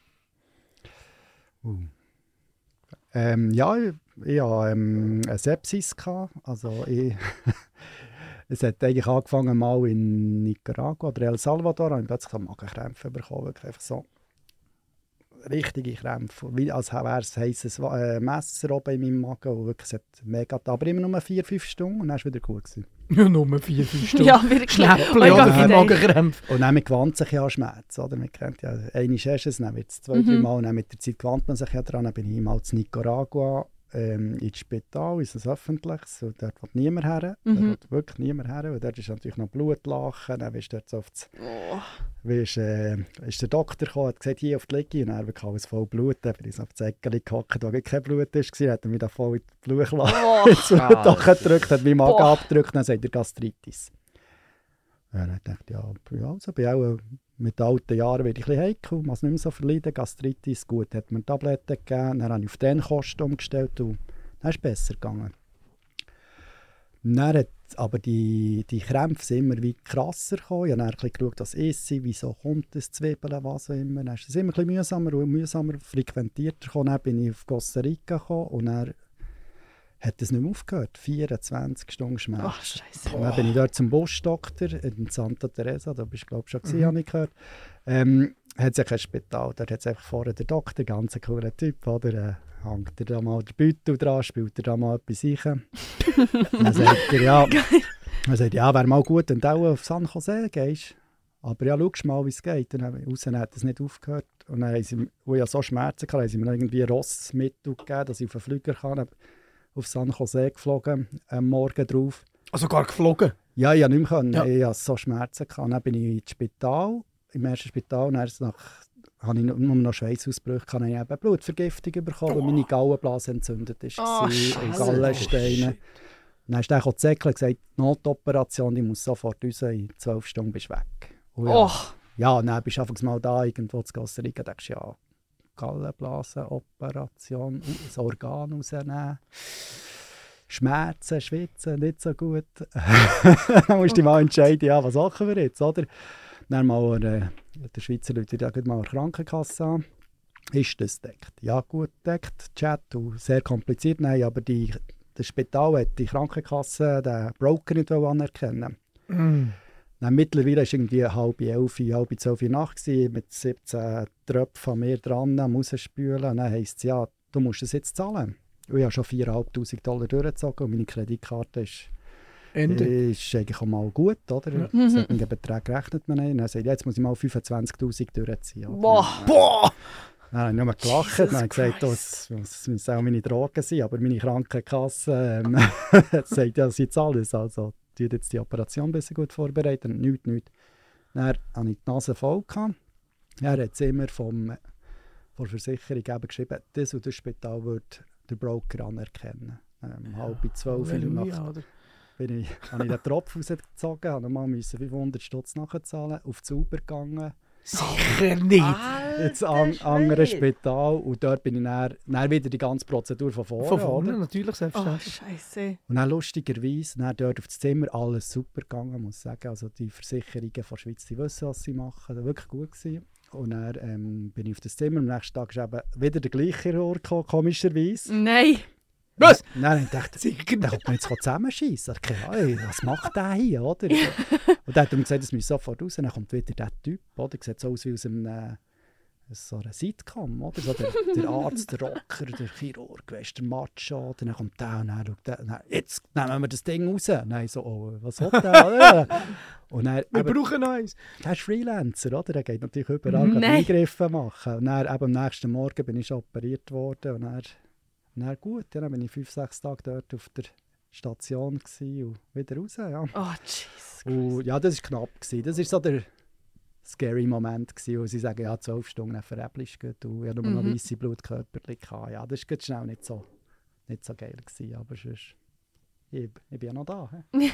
Uh. Ähm, ja, ich, ich hatte ähm, eine Sepsis gehabt. Also ich, es hat eigentlich angefangen mal in Nicaragua oder El Salvador, habe ich plötzlich so Magenkrämpfe bekommen, wirklich einfach so richtige Krämpfe, wie als wäre es ein heisses äh, Messer oben in meinem Magen, und wirklich, es hat mega getan, aber immer nur vier, fünf Stunden und dann war es wieder gut gewesen. Ja, nur vier, fünf Stunden. Ja, wirklich. Schnäppchen Oh oder Gott, für nein. Magenkrämpfe. Und dann gewöhnt sich ja an Schmerz, oder? Man kennt ja, einmal hast du es, dann wird es zwei, Mhm. drei Mal, und dann mit der Zeit gewöhnt man sich ja dran. Dann bin ich mal in Nicaragua, ähm, ins Spital, in ein öffentliches, und dort will niemand her, Mhm. dort will wirklich niemand her, und dort ist natürlich noch Blutlachen, dann wirst du dort so auf das, Oh. wirst, äh, ist der Doktor gekommen, hat gesagt, hier auf die Liege, und dann wirklich alles voll Blut, dann bin ich so auf das Eckchen gehockt, wo kein Blut war, hat er mich da voll in die Blutlache Oh. ins Blut gedrückt, hat meinen Magen Boah. abgedrückt, dann sagt er Gastritis. Ja, dann dachte ich, ja, ja also bin auch, äh, mit den alten Jahren werde ich ein bisschen heikel, muss nicht mehr so verleiden, Gastritis, gut, hat mir Tabletten gegeben, dann habe ich auf den Kosten umgestellt und dann ist es besser gegangen. Dann hat aber die, die Krämpfe sind immer wie krasser gekommen. Ich habe dann ein bisschen geschaut, was ist sie, wieso kommt das Zwiebeln, was auch immer. Dann ist es immer ein bisschen mühsamer und mühsamer, frequentierter gekommen. Dann bin ich auf Costa Rica gekommen und dann hat es nicht mehr aufgehört. vierundzwanzig Stunden Schmerz. Ach, Scheiße. Und dann bin ich dort zum Buschdoktor in Santa Teresa, da bist du glaube ich schon gewesen, Mhm. habe ich gehört. Ähm, hat es ja kein Spital, dort hat es einfach vorne der Doktor, ganz ein cooler Typ, oder? Äh, hängt er da mal den Beutel dran, spielt er da mal etwas rein. Dann sagt er, ja, dann sagt er, ja, wäre mal gut, wenn du auch auf San Jose gehst. Aber ja, schau mal, wie es geht. Dann habe ich raus, dann hat es nicht aufgehört. Und dann haben sie, wo ich ja so Schmerzen hatte, haben sie mir noch irgendwie Rossmittel gegeben, dass ich auf den Flüger kann. Auf San Jose geflogen, am Morgen drauf. Also gar geflogen? Ja, ich konnte nicht mehr. Können. Ja. Ich hatte so Schmerzen. Gehabt. Dann bin ich ins Spital, im ersten Spital. Dann nach, hatte ich nur noch Schweißausbrüche, habe ich eben Blutvergiftung bekommen, weil meine Gallenblase entzündet war. Oh, und Scheiße. Gallensteine. Dann ist er gekommen, Zäckler und gesagt, Notoperation, die muss sofort raus, in zwölf Stunden bist du weg. Und ja, Oh, ja, und dann bist du einfach mal da, irgendwo zu Costa Rica, denkst du, ja, Gallenblasenoperation, das Organ rausnehmen. Schmerzen, Schwitzen, nicht so gut. Dann musst du dich mal entscheiden, ja, was machen wir jetzt, oder? Dann mal äh, der Schweizer Leute ja mal eine Krankenkasse an. Ist das deckt? Ja, gut deckt, Chat, und sehr kompliziert. Nein, aber die, das Spital hat die Krankenkasse den Broker nicht anerkennen. Mm. Dann mittlerweile war es irgendwie halb elf, halb zwölf Uhr Nacht gewesen, mit siebzehn Tröpfen von mir dran am Rausspülen. Und dann heisst es, ja, du musst es jetzt zahlen. Und ich habe schon viertausendfünfhundert Dollar durchgezogen und meine Kreditkarte ist, Ende. ist eigentlich auch mal gut, oder? Ja. Solche Beträge rechnet man nicht. Dann sagt, jetzt muss ich mal fünfundzwanzigtausend durchziehen. Oder? boah. Boah! Dann habe ich nur gelacht Jesus und habe gesagt, oh, Christ. es es müssen auch meine Drogen sein, aber meine Krankenkasse ähm, sagt ja, sie zahlen es. Also, die hat jetzt die Operation ein bisschen gut vorbereitet und nichts, nichts. Dann hatte ich die Nase voll. Gehabt. Er hat es immer vom, von der Versicherung eben geschrieben, das und das Spital würde der Broker anerkennen. Ähm, halb zwölf Uhr Halleluja, Nacht oder? bin ich, habe ich den Tropf rausgezogen, habe nochmal fünfhundert Stutz nachzahlen, auf die Uber gegangen. Sicher nicht. Ins an, andere Spital und dort bin ich dann, dann wieder die ganze Prozedur von vorne. Von vorne, Oder? natürlich, Oh, selbstverständlich. Scheiße. Und dann lustigerweise, dann dort auf das Zimmer, alles super gegangen, muss ich sagen. Also die Versicherungen von der Schweiz, die wissen, was sie machen, das war wirklich gut gewesen. Und dann ähm, bin ich auf das Zimmer, am nächsten Tag ist eben wieder der gleiche Chirurg gekommen, komischerweise. Nein. Was? Und dann habe ich gedacht, Sicher der kommt mir jetzt zusammenschießen. Hey, was macht der hier, oder? Und dann hat er mir gesagt, es müsse sofort raus. Dann kommt wieder der Typ, oder? Sieht so aus wie aus einem äh, so einer Sitcom, oder? So der, der Arzt, der Rocker, der Chirurg, weißt, der Macho. Oder dann kommt der und dann schaut der, dann, jetzt nehmen wir das Ding raus. Nein, so, oh, was hat der, oder? Und dann, Wir eben, brauchen eins. der ist Freelancer, oder? Der geht natürlich überall Nein. Eingriffe machen. Und dann, eben, am nächsten Morgen bin ich schon operiert worden. Und dann, na gut, ja, dann bin ich fünf, sechs Tage dort auf der Station und wieder raus. Ja. Oh, Jesus. Und, ja, das war knapp. Gewesen. Das war so der scary Moment, gewesen, wo sie sagen, ja, zwölf Stunden veräppelst du gut. Und ich hatte nur noch Mhm. weisse Blutkörperchen. gehabt. Ja, das war schnell nicht so, nicht so geil. Gewesen, aber sonst, ich, ich bin ja noch da. He?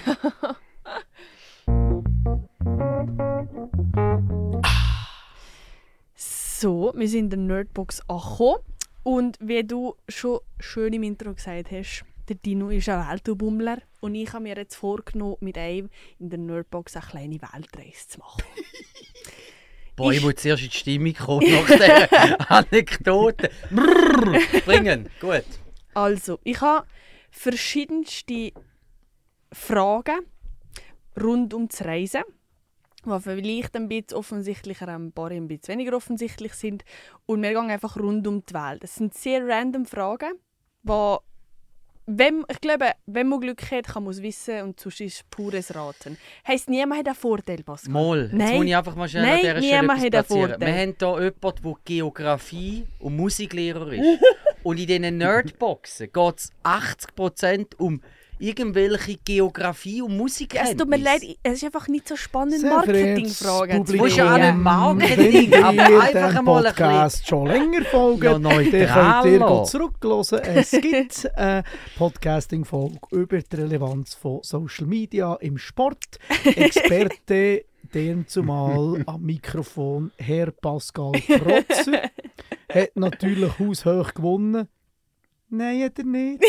So, wir sind in der Nerdbox angekommen. Und wie du schon schön im Intro gesagt hast, der Dino ist ein Weltbummler. Und ich habe mir jetzt vorgenommen, mit ihm in der Nerdbox eine kleine Weltreise zu machen. Boah, ich Ich- muss zuerst in die Stimmung kommen nach dieser Anekdote. Brrr, bringen, gut. Also, ich habe verschiedenste Fragen rund um das Reisen, die vielleicht ein bisschen offensichtlicher, ein paar ein bisschen weniger offensichtlich sind. Und wir gehen einfach rund um die Welt. Das sind sehr random Fragen, die, wenn, ich glaube, wenn man Glück hat, kann man es wissen und sonst ist es pures Raten. Heisst, niemand hat einen Vorteil, Pascal? Mal, jetzt Nein. muss ich einfach mal schnell Nein, an dieser Stelle niemand etwas hat einen platzieren. Vorteil. Wir haben hier jemanden, der Geografie und Musiklehrer ist. Und in diesen Nerdboxen geht es achtzig Prozent um irgendwelche Geografie und Ja, Musikkenntnisse. es tut mir leid, es ist einfach nicht so spannend, Sehr Marketingfragen zu Du musst ja auch stellen. nicht Marketing, Wenn aber ihr einfach dem einmal ein Podcast schon länger folgt, Ja, dann neutral könnt ihr lassen. gut zurückhören. Es gibt eine Podcasting-Folge über die Relevanz von Social Media im Sport. Experte, den zumal am Mikrofon Herr Pascal Krotzer, hat natürlich haushoch gewonnen. Nein, hat er nicht.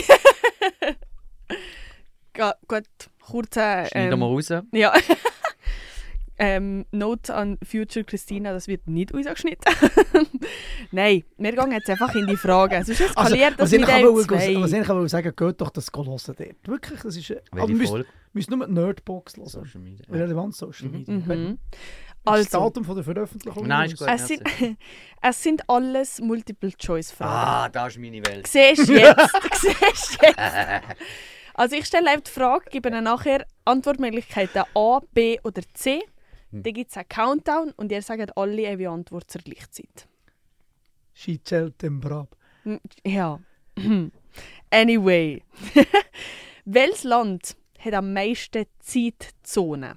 Ga- Gut, kurz äh, Schneiden wir ähm, raus. ja. ähm, Note an Future Christina, das wird nicht rausgeschnitten. Nein, wir gehen jetzt einfach in die Fragen. Sonst eskaliert was das ich mit kann dem wollte- zwei. was ich kann wollte sagen, geht doch das hören dort. Wirklich, das ist... äh, Aber Welche wir müssen, Folge? müssen nur die Nerdbox hören. Social Media. Relevanz Social Mhm. Media. Mhm. Also, das Also, Datum von der Veröffentlichung? Nein, ist gut. es sind, es sind alles Multiple-Choice-Fragen. Ah, das ist meine Welt. Siehst du jetzt? Siehst du jetzt? Also ich stelle einfach die Frage, gebe Ihnen nachher Antwortmöglichkeiten A, B oder C. Hm. Dann gibt es einen Countdown und ihr sagt alle eine Antwort zur gleichen Zeit. Schicelt dem Brab. Hm, Ja. Anyway. Welches Land hat am meisten Zeitzonen?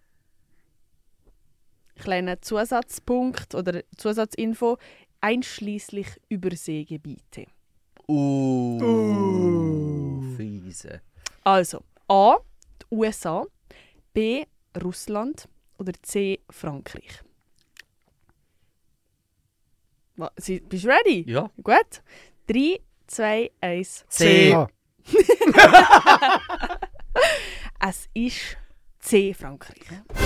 Kleiner Zusatzpunkt oder Zusatzinfo, einschließlich Überseegebiete. Uh, Uh. fiese. Also, A. Die U S A, B. Russland oder C. Frankreich. Was, Sie- bist du ready? Ja. Gut. drei, zwei, eins. C. Ah, Es ist C. Frankreich.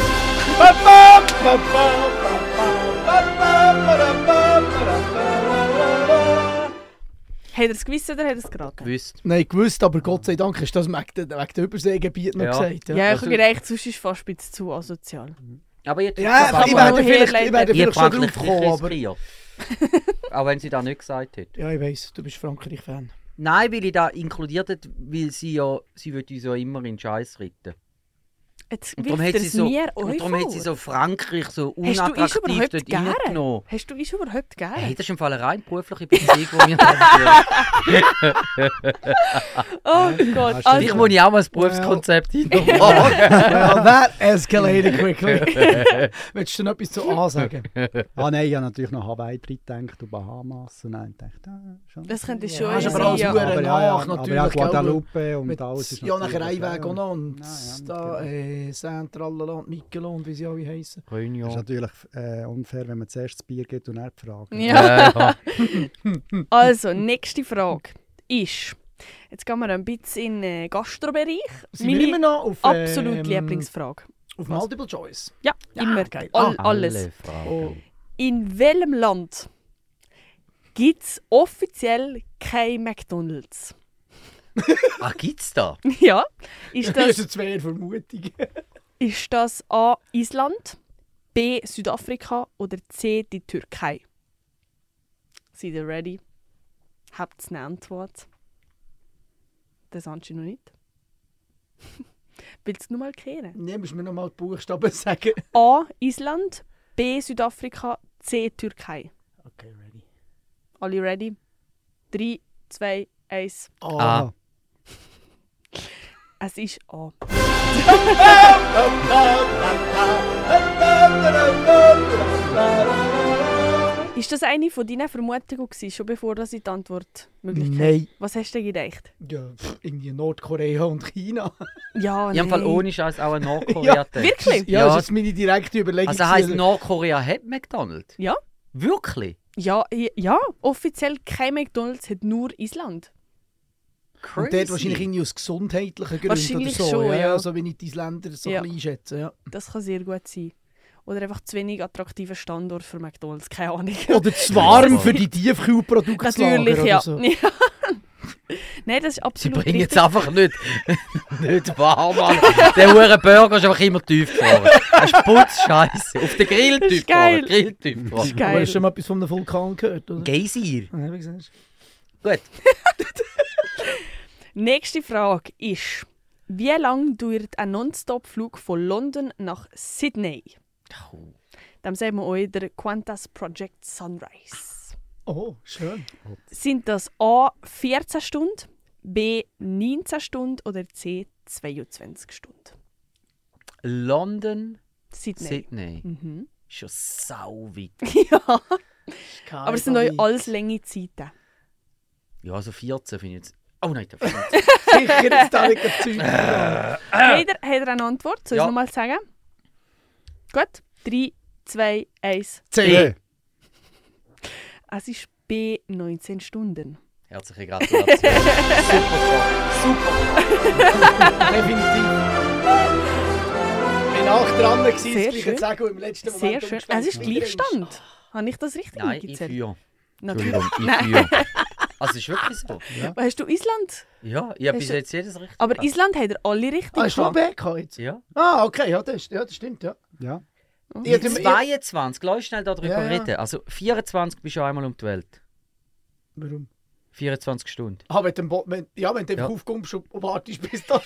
Hat er es gewusst oder hat er es geraten? Gewusst. Nein, gewusst, aber Gott sei Dank ist das wegen den wegen den Überseegebieten noch Ja. gesagt. Ja, Ja, ich Also- habe gedacht, sonst ist es fast ein bisschen zu asozial. Aber jetzt ja kann ich man werde nur vielleicht, ich herleiten. werde Ihr vielleicht schon Frankreich drauf kommen, aber... riskiert. Auch wenn sie das nicht gesagt hat. Ja, ich weiss, du bist Frankreich-Fan. Nein, weil ich da inkludiert hat, weil sie ja, sie will uns ja immer in den Scheiß reiten. Jetzt Und darum wirft hat er sie es so, mir und euch darum hat vor. sie so Frankreich so Hast du uns unattraktiv überhaupt dort gerne? reingenommen. Hast du uns überhaupt gerne? Hey, das ist im Fall eine rein berufliche Beziehung, die wir haben. Oh Gott. stimmt. Ich Also, muss ich auch mal das Berufskonzept hinterfragen. Well, that escalated quickly. Willst du noch etwas zu A sagen? ah nein, ich habe natürlich noch Hawaii drin gedacht und Bahamas. Und dann dachte ich, ah, schon. das könnte Ja, schon hast sein. aber alles Ja. Huren aber, nach, ja, ja, natürlich, aber ja, gell, Guadalupe und Mit alles ist ja, nachher natürlich, Einweg ja. auch noch und Ja, ja, da natürlich. äh, Saint-Tralala und Michelo und wie sie alle heissen. Es ist natürlich äh, unfair, wenn man zuerst das Bier gibt und dann die Frage. Ja. Ja. Also, nächste Frage ist, jetzt gehen wir ein bisschen in den Gastrobereich. Sind wir immer noch auf, absolute ähm, Lieblingsfrage. auf Was? Multiple Choice? Ja, Ja, immer. geil. All, Ah, alles. Alle Fragen. Oh. In welchem Land gibt es offiziell kein McDonalds? Ah, gibt's da? Ja. Ist Das das, ist zwei Vermutungen. ist das A. Island, B. Südafrika oder C. die Türkei? Seid ihr ready? Habt ihr eine Antwort? Das Anchi noch nicht. Willst du noch mal kehren? Nee, musst du mir noch mal die Buchstaben sagen. A. Island, B. Südafrika, C. Türkei. Okay, ready. Alle ready? drei, zwei, eins. A. Es ist A. Ist das eine von deinen Vermutungen gewesen, schon bevor das in die Antwortmöglichkeit? Nein. Was hast du denn gedacht? Ja, pff, irgendwie Nordkorea und China. Ja, Ich habe im Fall nein. ohne Scheiß auch an Nordkorea Ja, gedacht. Wirklich? Ja, Ja. das ist jetzt meine direkte Überlegung. Also heisst gewesen. Nordkorea hat McDonald's? Ja. Wirklich? Ja, ja, offiziell kein McDonalds, hat nur Island. Crazy. Und dort wahrscheinlich irgendwie aus gesundheitlichen Gründen Wahrscheinlich oder so. schon, ja. So wie ich die Länder so Ja. ein bisschen einschätze. Ja. Das kann sehr gut sein. Oder einfach zu wenig attraktiver Standort für McDonalds, keine Ahnung. Oder zu warm für die Tiefkühlprodukte Natürlich, oder ja. so. ja. Nein, das ist Sie absolut bringen richtig. es einfach nicht, nicht warm an. Der hure Burger ist einfach immer tief gefahren. Das ist Putzscheiße. Auf den Grill Das ist tief gefahren. geil. Grill tief Das ist gefahren. Aber geil. hast du schon mal etwas von einem Vulkan gehört? Oder? Geysir. Ja, wie gesagt. Gut. Nächste Frage ist, wie lange dauert ein Nonstop-Flug von London nach Sydney? Dann sehen wir euch der Qantas Project Sunrise. Oh, schön. Sind das A. vierzehn Stunden, B. neunzehn Stunden oder C. zweiundzwanzig Stunden? London, Sydney. Sydney. Mhm. Ist schon sau weit. Ja, aber es sind euch alles lange Zeiten. Ja, also vierzehn finde ich jetzt. Oh nein, der Sicher jetzt da nicht das Zeug. Hat er, hat er eine Antwort? Soll ich Ja. es nochmal sagen? Gut. drei, zwei, eins. C. Es ist B. neunzehn Stunden. Herzliche Gratulation. Definitiv. Ich bin auch dran gewesen, Sehr das gleiche schön. zu sagen, und im letzten Sehr Moment schön. umgeschwenkt Es ist bin. Gleichstand. Habe ich das richtig Nein, ich eingezählt? führe. Natürlich. Entschuldigung, ich Nein. führe. Also es ist wirklich so. Hast du Island? Ja, ich habe Hast bis du- jetzt jedes richtig Aber gehabt. Island hat er alle richtig Ah, ist schon gehabt. B gehabt jetzt? Ja. Ah, okay, ja, das, ja, das stimmt, ja. Ja. Ich hätte- zweiundzwanzig, lass uns schnell darüber Ja, ja. reden. Also vierundzwanzig bist du einmal um die Welt. Warum? vierundzwanzig Stunden. Ah, wenn du, Bo- wenn, ja, wenn du Ja. einfach aufkommst und wartest, bis das...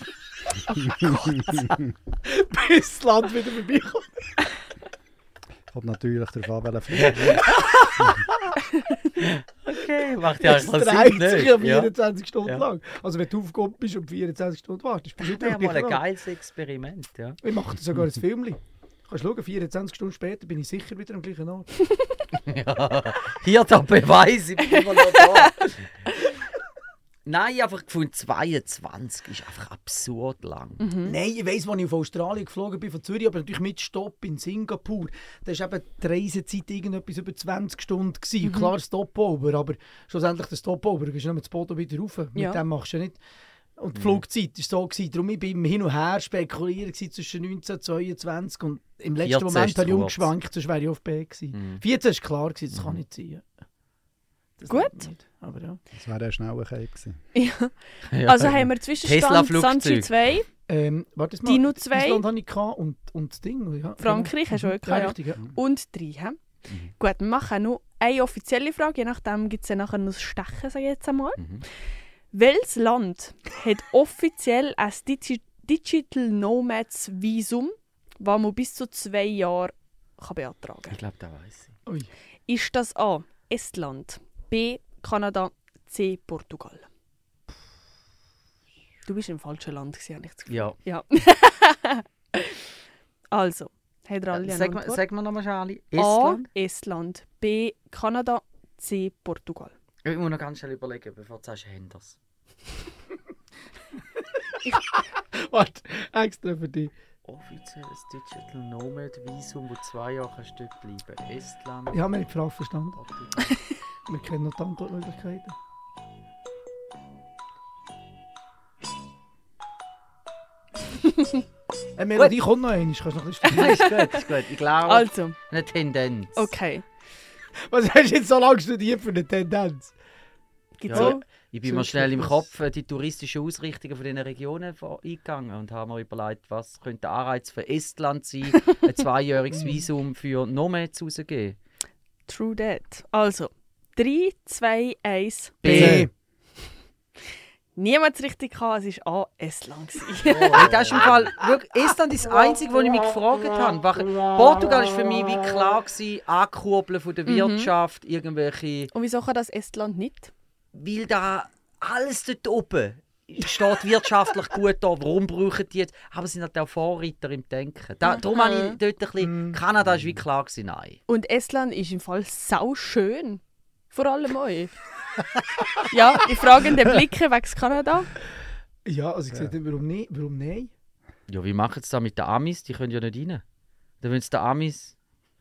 bis das Land wieder vorbeikommt. Kommt natürlich darauf an, welcher Flug. okay. Macht ja Es eigentlich dreht Sinn, sich nicht? ja Ja. vierundzwanzig Stunden Ja. lang. Also wenn du aufgekommen bist und vierundzwanzig Stunden wartest, bist du Das wäre nicht mal ein lang. geiles Experiment, ja. Ich mache sogar ein Film. Du kannst schauen, vierundzwanzig Stunden später bin ich sicher wieder am gleichen Ort. ja. Hier der Beweis, ich bin immer noch da. Nein, ich habe einfach gefunden, zweiundzwanzig ist einfach absurd lang. Nein, ich weiss, als ich auf Australien geflogen bin, von Zürich, aber natürlich mit Stopp in Singapur. Da war eben die Reisezeit irgendetwas über zwanzig Stunden. Mhm. Klar, Stopover, aber schlussendlich der Stopover, du gehst nur mit dem Boot wieder rauf. Mit Ja. dem machst du ja nicht. Und die Flugzeit war so. Gewesen. Darum war ich beim Hin und Her spekulieren gewesen zwischen neunzehn und zweiundzwanzig. Und im letzten vierzehn Moment ist habe ich zu umgeschwenkt, sonst wäre ich auf B gewesen. Mhm. vierzehn war klar, gewesen, das kann nicht sein. Das Gut. nicht, aber ja. Das wäre ein schneller Cape gewesen. Ja. Ja. Also haben wir Zwischenstand Tesla-Flugzeug. Sanchi zwei, Ähm, warte mal. Dino zwei. Island hatte ich gehabt und, und das Ding. Ja. Frankreich hast du auch ja, gehabt, ja. richtig, ja. und drei. He? Gut, wir machen noch eine offizielle Frage, je nachdem gibt es ja nachher noch das Stechen, sage ich jetzt einmal. Mhm. Welches Land hat offiziell ein Digi Digital Nomads Visum, das man bis zu zwei Jahre kann beantragen kann? Ich glaube, da weiß ich. Ui. Ist das A. Estland, B. Kanada, C. Portugal? Du bist im falschen Land, gewesen, habe ich das Gefühl. Ja. Ja. Also, habt ihr alle eine Sag, mal- Antwort? sag mal nochmal, Charlie. A. Estland? Estland, B. Kanada, C. Portugal. Ich muss noch ganz schnell überlegen, bevor du sagst, Händers. Warte, extra für dich. Offizielles Digital Nomad Visum, wo zwei Jahre kannst du dort bleiben. Estland. Ich habe mir die Frage verstanden. Portugal. Wir kennen noch die Antwortmöglichkeiten. Eine Melodie kommt noch einmal. Kannst du noch ein bisschen Nein, ist gut, ist gut. Ich glaube, Also, eine Tendenz. okay. Was hast du jetzt so lange studiert für eine Tendenz? Gibt's Ja, auch? ich bin mir schnell im Kopf äh, die touristischen Ausrichtungen von diesen Regionen vor- eingegangen und habe mir überlegt, was könnte der Anreiz für Estland sein, ein zweijähriges Visum für Nomads rauszugeben. True that. Also, drei, zwei, eins. B. Niemand hat es richtig gehabt, es war A. Estland. Hey, das ist im Fall, wirklich, Estland ist das Einzige, was ich mich gefragt habe. Weil Portugal war für mich wie klar, gewesen, Ankurbeln von der Wirtschaft, irgendwelche... Und wieso kann das Estland nicht? Weil da alles dort oben steht wirtschaftlich gut da. Warum brauchen die jetzt? Aber sie sind halt auch Vorreiter im Denken. Da, darum habe ich dort ein bisschen... Kanada war wie klar, gewesen, nein. Und Estland ist im Fall sau schön. Vor allem euch. Ja, die fragenden Blicke wegen Kanada. Ja, also ich sehe nicht, warum nicht? Warum nein? Ja, wie machen sie das mit den Amis? Die können ja nicht rein. Dann wollen sie den Amis...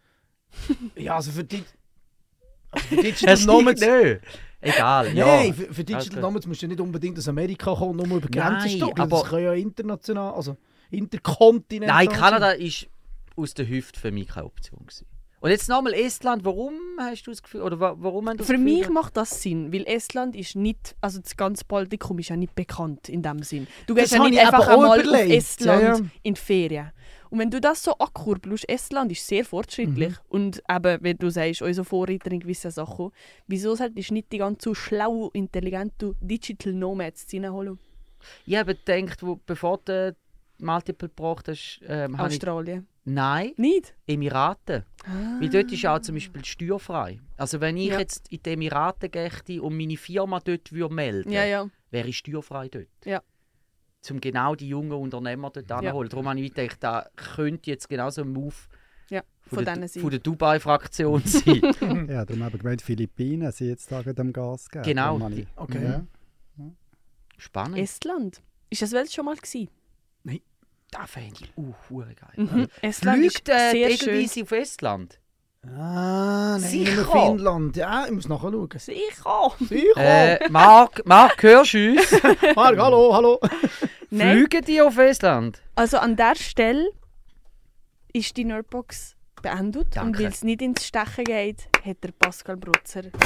Ja, also für die... Also für Digital Das stimmt Nomads... nicht. Egal, ja. Nein, für, für Alles Digital gut. Nomads musst du nicht unbedingt aus Amerika kommen, nur über Grenzen Nein, stoppen. aber- Das kann ja international, also interkontinental Nein, Kanada ist aus der Hüfte für mich keine Option gewesen. Und jetzt nochmal Estland, warum hast du das Gefühl, oder wa- warum hast du das Für Gefühl, mich macht das Sinn, weil Estland ist nicht, also das ganze Baltikum ist ja nicht bekannt in dem Sinn. Du Das gehst ja habe nicht ich einfach eben auch einmal auf überlegt. Estland Ja, ja. in die Ferien. Und wenn du das so ankurbelst, Estland ist sehr fortschrittlich. Mhm. Und eben, wenn du sagst, unser Vorreiter in gewissen Sachen, wieso solltest du nicht die ganz so schlau, intelligente Digital Nomads reinholen? Ich habe gedacht, wo, bevor du Multiple gebracht hast, ähm, habe ich... Australien. Nein, Nicht? Emiraten. Weil dort ist auch zum Beispiel steuerfrei. Also wenn ich Ja. jetzt in die Emiraten gehe und meine Firma dort würde melden, Ja, ja. wäre ich steuerfrei dort. Ja. Um genau die jungen Unternehmer dort Ja. anzuholen. Darum habe ich gedacht, da könnte jetzt genauso ein Move Ja, von, von der, denen sein. von der Dubai-Fraktion sein. Ja, darum habe ich gemeint, Philippinen sind jetzt da gerade am Gas geben. Genau. Darum habe ich- Okay. Ja. Spannend. Estland. Ist das welches schon mal gewesen? Das fände ich uh, hure geil. Mhm. Estland Fliegt ist äh, sehr die schön. Edelweisse auf Estland? Ah, nein, Sicher? nur Finnland. Ja, ich muss nachschauen. Sicher! Sicher. Äh, Marc, Marc, hörst du uns? Marc, hallo, hallo. Nein, Fliegen die auf Estland? also an der Stelle ist die Nerdbox beendet. Und Danke. weil es nicht ins Stechen geht, hat der Pascal Brutzer gewonnen.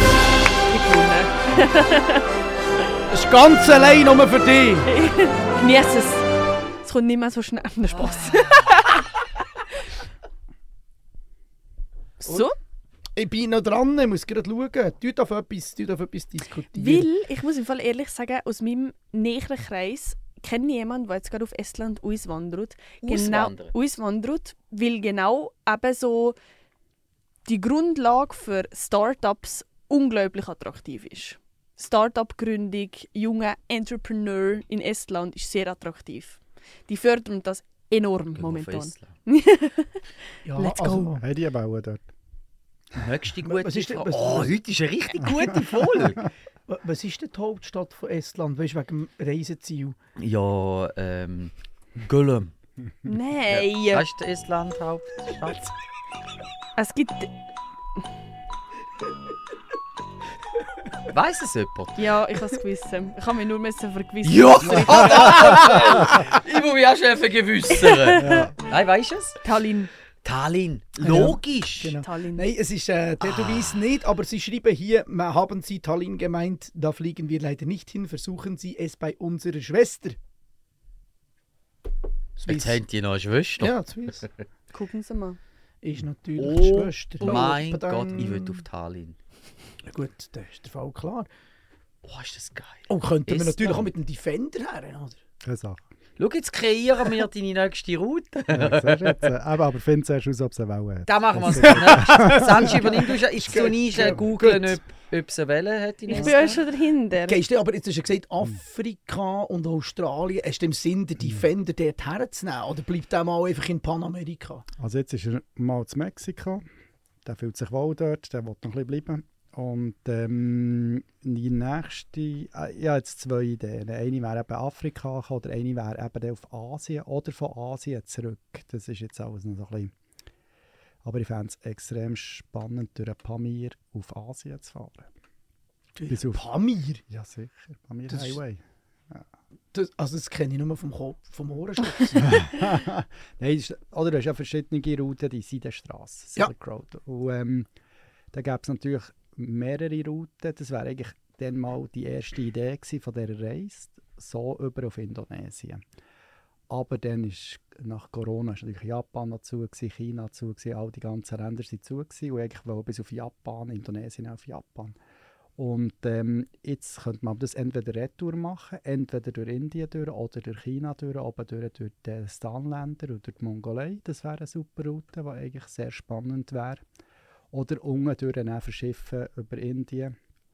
Das ist ganz allein nur für dich. Genieß es! Es kommt nicht mehr so schnell. Der Spaß. So, Ich bin noch dran, ich muss gerade schauen. Du auf etwas, du auf etwas diskutieren. weil ich muss im Fall ehrlich sagen, aus meinem näheren Kreis kenne ich jemanden, der jetzt gerade auf Estland auswandert. Auswandert? Genau, auswandert, weil genau eben so die Grundlage für Startups unglaublich attraktiv ist. Start-up-Gründung, junger Entrepreneur in Estland ist sehr attraktiv. Die fördern das enorm momentan. Ja, Let's go. also, Hey, die bauen dort. Nächste gute Was ist denn- Frage. was- Oh, heute ist eine richtig gute Folge. wa- was ist denn die Hauptstadt von Estland? Weißt du, wegen dem Reiseziel? Ja, ähm... Gollum. Nein! Das ist die Estland-Hauptstadt. Es gibt... Weiss es jemand? Ja, ich habe es gewissen. Ich habe mich nur müssen vergewissen. Ja! Ich muss mich auch schnell vergewissern. Nein, weisst du es? Tallinn. Tallinn. Logisch. Genau. Tallinn. Nein, es ist äh, der du weißt nicht, aber sie schreiben hier, wir haben Sie Tallinn gemeint, da fliegen wir leider nicht hin, versuchen Sie es bei unserer Schwester. Jetzt haben die noch eine Schwester. Ja, Swiss. Gucken Sie mal. Ist natürlich Oh die Schwester. Mein Badam. Gott, ich will auf Tallinn. Ja, gut, das ist der Fall klar. Oh, ist das geil. Oh, könnten wir Estland. natürlich auch mit dem Defender her, oder? Keine Sache. Schau, jetzt kreieren wir deine nächste Route. Ja, siehst du jetzt, äh, aber, aber find zuerst aus, ob es eine Welle hat. Da machen wir es Das- nicht. Sanji, übernimm du schon. Ich tue nie Gut, googeln, gut. ob, ob es eine Welle hat in Ich bin Estland. euch schon dahinter. Gehst du, aber jetzt hast du gesagt, Afrika und Australien, hast du im Sinn, den Defender dort herzunehmen? Oder bleibt der mal einfach in Panamerika? Also jetzt ist er mal zu Mexiko. Der fühlt sich wohl dort, der will noch ein bisschen bleiben. Und ähm, die nächste, äh, ich habe jetzt zwei Ideen. Eine wäre eben Afrika oder eine wäre eben dann auf Asien oder von Asien zurück. Das ist jetzt alles noch so ein bisschen... Aber ich fände es extrem spannend, durch Pamir auf Asien zu fahren. Bis auf- Pamir? Ja, sicher. Pamir Das ist- Highway. Das, also das kenne ich nur vom, Kopf, vom Ohrenschutz. Nein, das ist, oder du hast ja verschiedene Routen, die Seidenstrasse, Ja. Silk Road. Und ähm, da gäbe es natürlich mehrere Routen. Das wäre eigentlich dann mal die erste Idee gewesen von dieser Reise, so über auf Indonesien. Aber dann ist nach Corona ist natürlich Japan noch zu, gewesen, China zu, gewesen, all die ganzen Länder sind zu gewesen, und eigentlich wollen bis auf Japan, Indonesien auf Japan. Und ähm, jetzt könnte man das entweder retour machen, entweder durch Indien durch oder durch China durch, oben durch, durch die Stanländer oder durch die Mongolei. Das wäre eine super Route, die eigentlich sehr spannend wäre. Oder unten durch dann verschiffen über Indien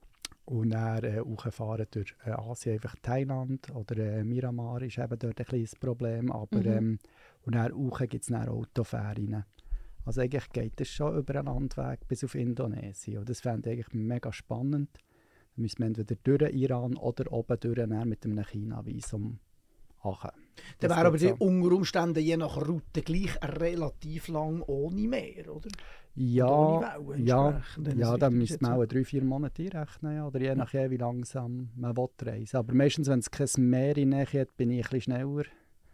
und dann äh, hochfahren durch äh, Asien, einfach Thailand oder äh, Myanmar ist eben dort ein kleines Problem. Aber, Mhm. ähm, und dann hoch gibt es dann Autofähren. Also eigentlich geht es schon über einen Landweg bis auf Indonesien. Und das fände ich eigentlich mega spannend. Da müssen wir entweder durch Iran oder oben durch dann mit einem China-Visum machen. Dann Das wäre aber geht die so. unter Umständen je nach Route gleich relativ lang ohne Meer, oder? Ja, ohne Wellen ja, entsprechend, wenn ja, es dann richtig müsste man ist. auch drei, vier Monate einrechnen. Ja, oder je nachdem, wie langsam man will reisen. Aber meistens, wenn es kein Meer in der Nähe hat, bin ich ein bisschen schneller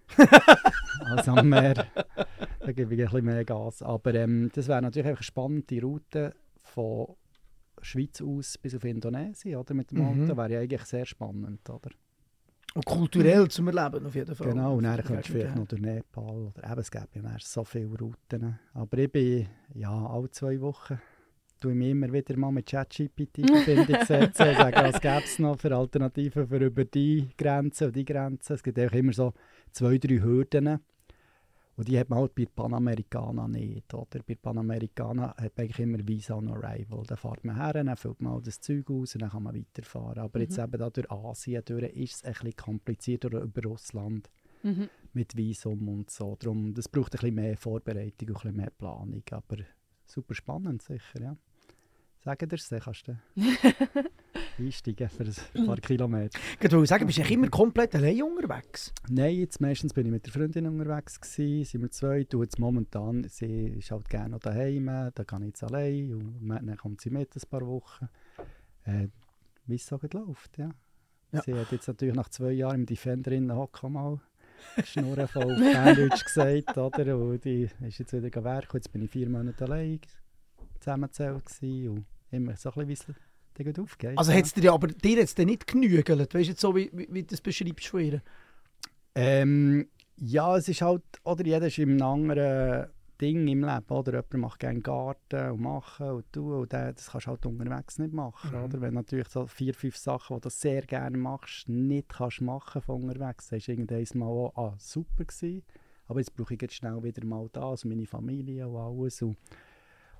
als am Meer. Da gebe ich ein bisschen mehr Gas. Aber ähm, das wäre natürlich einfach eine spannende Route von Schweiz aus bis auf Indonesien, oder? Mit dem Mhm. Auto wäre ja eigentlich sehr spannend, oder? Und kulturell zum Erleben auf jeden Fall. Genau, und dann Auf könntest du der vielleicht noch Gegend, durch Nepal, oder eben, es gibt ja dann so viele Routen. Aber ich bin, ja, alle zwei Wochen tue ich mich immer wieder mal mit ChatGPT in Verbindung setzen und sage, was gäbe es noch für Alternativen für über die Grenzen und die Grenzen. Es gibt einfach immer so zwei, drei Hürden. Und die hat man halt bei Panamericana nicht. Oder? Bei Panamericana hat man eigentlich immer Visa on Arrival. Da fährt man her, dann füllt man halt das Zeug aus und dann kann man weiterfahren. Aber jetzt eben da durch Asien durch ist es ein bisschen komplizierter, oder über Russland Mhm. mit Visum und so. Darum, das braucht ein bisschen mehr Vorbereitung und ein bisschen mehr Planung. Aber super spannend sicher, ja. Sagen dir es, dann kannst du einsteigen für ein paar Kilometer. Ich wollte sagen, bist du eigentlich immer komplett allein unterwegs? Nein, jetzt meistens bin ich mit der Freundin unterwegs gewesen, sind wir zwei. Du jetzt momentan, sie ist halt gerne noch daheim, da kann ich jetzt allein und dann kommt sie mit ein paar Wochen. Äh, wie es so gut läuft, ja. Ja. Sie hat jetzt natürlich nach zwei Jahren im Defender in hocken mal Schnurren voll auf Berndeutsch gesagt, oder? Und die ist jetzt wieder gewerkt. Jetzt bin ich vier Monate allein zusammengezählt gewesen und immer so ein bisschen, wie es dann gut aufgeht. Also ja. hat's dir ja, aber dir jetzt nicht genügelt, weißt du, jetzt so wie, wie, wie du das beschreibst von ihr? Ähm, ja, es ist halt, oder jeder ist in einem anderen Ding im Leben, oder? Jemand macht gerne Garten und machen und tun und das, das kannst du halt unterwegs nicht machen, Mhm. oder? Wenn du natürlich so vier, fünf Sachen, die du sehr gerne machst, nicht kannst machen von unterwegs, dann ist irgendwann mal auch, ah, super gewesen, aber jetzt brauche ich jetzt schnell wieder mal das, meine Familie und alles und,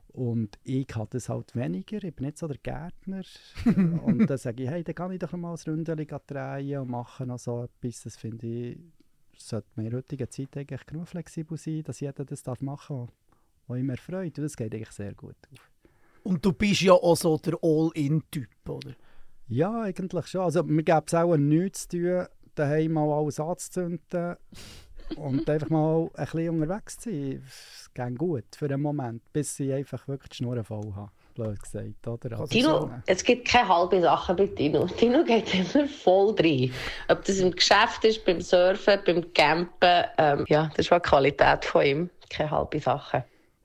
Und ich habe das halt weniger, ich bin nicht so der Gärtner. Und dann sage ich, hey, dann kann ich doch mal ein Ründchen drehen und machen noch so etwas. Das finde ich, sollte man in der heutigen Zeit eigentlich genug flexibel sein, dass jeder das darf machen darf, was ihm erfreut. Und das geht eigentlich sehr gut auf. Und du bist ja auch so der All-In-Typ, oder? Ja, eigentlich schon. Also mir gäbe es auch nichts zu tun, daheim mal alles anzuzünden und einfach mal ein bisschen unterwegs zu sein. Es geht gut für einen Moment, bis ich einfach wirklich die Schnur voll habe. Blöd gesagt, oder? Also, Tino, es gibt keine halbe Sache bei Tino. Tino geht immer voll rein. Ob das im Geschäft ist, beim Surfen, beim Campen. Ähm, ja, das ist auch die Qualität von ihm. Keine halbe Sache.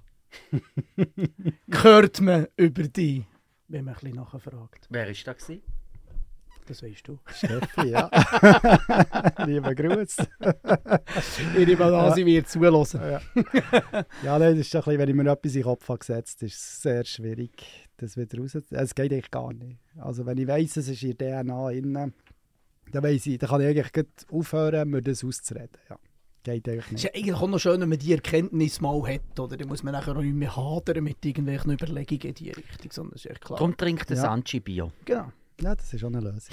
Hört man über dich, wenn man ein bisschen nachher fragt. Wer war das? Das weißt du. Steffi, ja. Lieber Gruß. Ich nehme an, sie wird zulassen. Ja, ja nein, das ist ein bisschen, wenn ich mir etwas in den Kopf habe gesetzt habe, ist es sehr schwierig, das wieder rauszuziehen. Es geht eigentlich gar nicht. Also wenn ich weiss, es ist in der D N A drin, dann weiss ich, dann kann ich eigentlich gleich aufhören, mir das auszureden. Ja. Geht eigentlich Es nicht. ist ja eigentlich auch noch schön, wenn man die Erkenntnis mal hat, oder? Dann muss man nachher auch nicht mehr hadern mit irgendwelchen Überlegungen in die Richtung, sondern das ist echt klar. Darum trinkt ein Ja. Sanchi-Bier. Genau. Ja, das ist auch eine Lösung.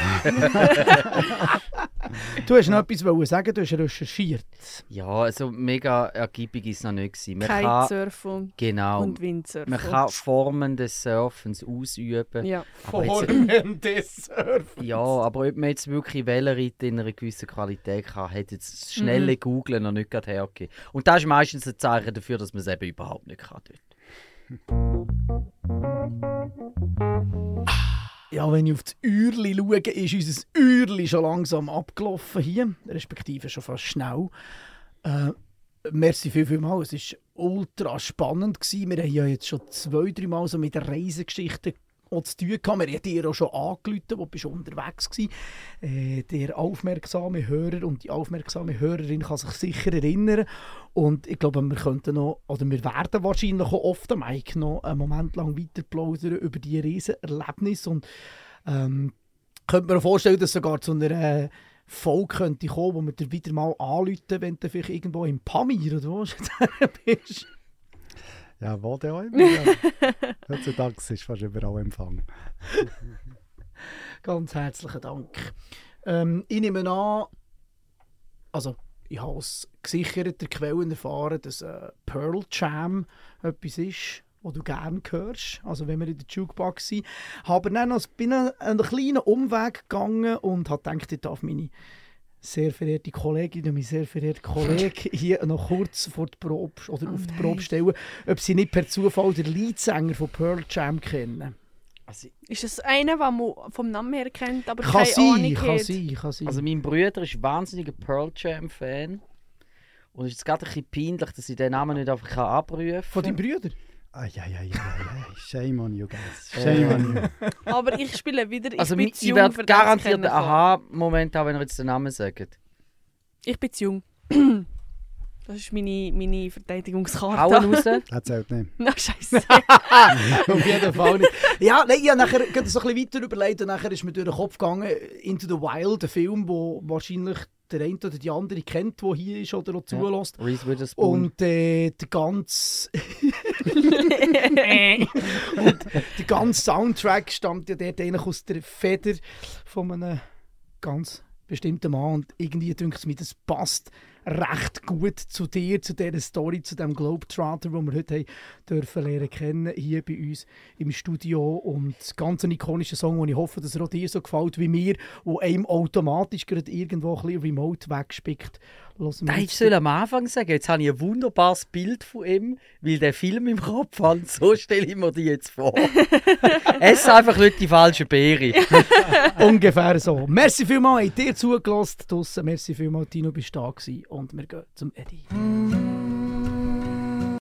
Du hast noch etwas wollen sagen, du hast recherchiert. Ja, also mega ergiebig ist es noch nicht gewesen. Man kann, Kitesurfen genau, und Windsurfen. man kann Formen des Surfens ausüben. Ja. Aber jetzt, Formen des Surfens. ja, aber ob man jetzt wirklich Wellenreiten in einer gewissen Qualität kann, hat jetzt das schnelle Mhm. Googlen noch nicht gerade hergegeben. Und das ist meistens ein Zeichen dafür, dass man es eben überhaupt nicht kann. Dort. Ja, wenn ich auf das Uhrli schaue, ist unser Uhrli schon langsam abgelaufen hier, respektive schon fast schnell. Äh, merci viel, viel mal. Es war ultra spannend gewesen. Wir haben ja jetzt schon zwei, drei Mal so mit der Reisegeschichte auch zu tun gehabt. Wir haben dir auch schon angerufen, wo du unterwegs warst. Äh, der aufmerksame Hörer und die aufmerksame Hörerin kann sich sicher erinnern. Und ich glaube, wir könnten noch, oder wir werden wahrscheinlich auch oft am Mike noch einen Moment lang weiter plaudern über diese Riesenerlebnisse. Und ähm, könnte mir auch vorstellen, dass es sogar zu einer äh, Folge könnte kommen, wo wir dir wieder mal anrufen, wenn du vielleicht irgendwo im Pamir oder wo du bist. Ja, wo denn auch immer. Ja. Heutzutage ist fast überall Empfang. Ganz herzlichen Dank. Ähm, ich nehme an, also ich habe aus gesicherter Quellen erfahren, dass äh, Pearl Jam etwas ist, was du gerne hörst, also wenn wir in der Jukebox sind. Aber dann noch, bin ich einen kleinen Umweg gegangen und habe gedacht, ich darf meine sehr verehrte Kollegin und mein sehr verehrter Kollege hier noch kurz vor die Probe, oder Oh auf die nein. Probe stellen, ob sie nicht per Zufall den Leadsänger von Pearl Jam kennen. Also, Ist das einer, den man vom Namen her kennt, aber Kann keine sein, Ahnung kann hat? sein, kann sein. also mein Bruder ist wahnsinniger Pearl Jam-Fan. Und es ist jetzt gerade ein bisschen peinlich, dass ich den Namen nicht einfach abrufen kann. Von deinen Brüdern? Eieieiei, shame on you guys. Shame on you. Aber ich spiele wieder, ich Also bin mi- zu ich jung werde für das garantiert einen kennenzulernen. Aha-Moment haben, wenn ihr jetzt den Namen sagt. Ich bin zu jung. Das ist meine, meine Verteidigungskarte. Hauen raus. Das zählt nicht. Na, scheiße. Auf jeden Fall nicht. Ja, nein, ich habe nachher gerade so ein bisschen weiter überlegt und nachher ist mir durch den Kopf gegangen, Into the Wild, ein Film, wo wahrscheinlich der eine oder die andere kennt, der hier ist oder auch zulässt. Reese Witherspoon. Und äh, der ganze und der ganze Soundtrack stammt ja dort eigentlich aus der Feder von einem ganz bestimmten Mann. Und irgendwie denke ich mir, das passt recht gut zu dir, zu dieser Story, zu dem Globetrotter, den wir heute haben dürfen lernen kennen, hier bei uns im Studio. Und ganz ein ikonischer Song, und ich hoffe, dass er auch dir so gefällt wie mir, wo einem automatisch gerade irgendwo ein bisschen remote wegspickt. Hören wir Nein, ich jetzt- soll am Anfang sagen, jetzt habe ich ein wunderbares Bild von ihm, weil der Film im Kopf hat. So stelle ich mir die jetzt vor. Es sind einfach nicht die falschen Beere. Ungefähr so. Merci vielmals, habt ihr zugelassen draussen. Merci vielmals, Tino, bist du da gewesen. Und wir gehen zum Eddie.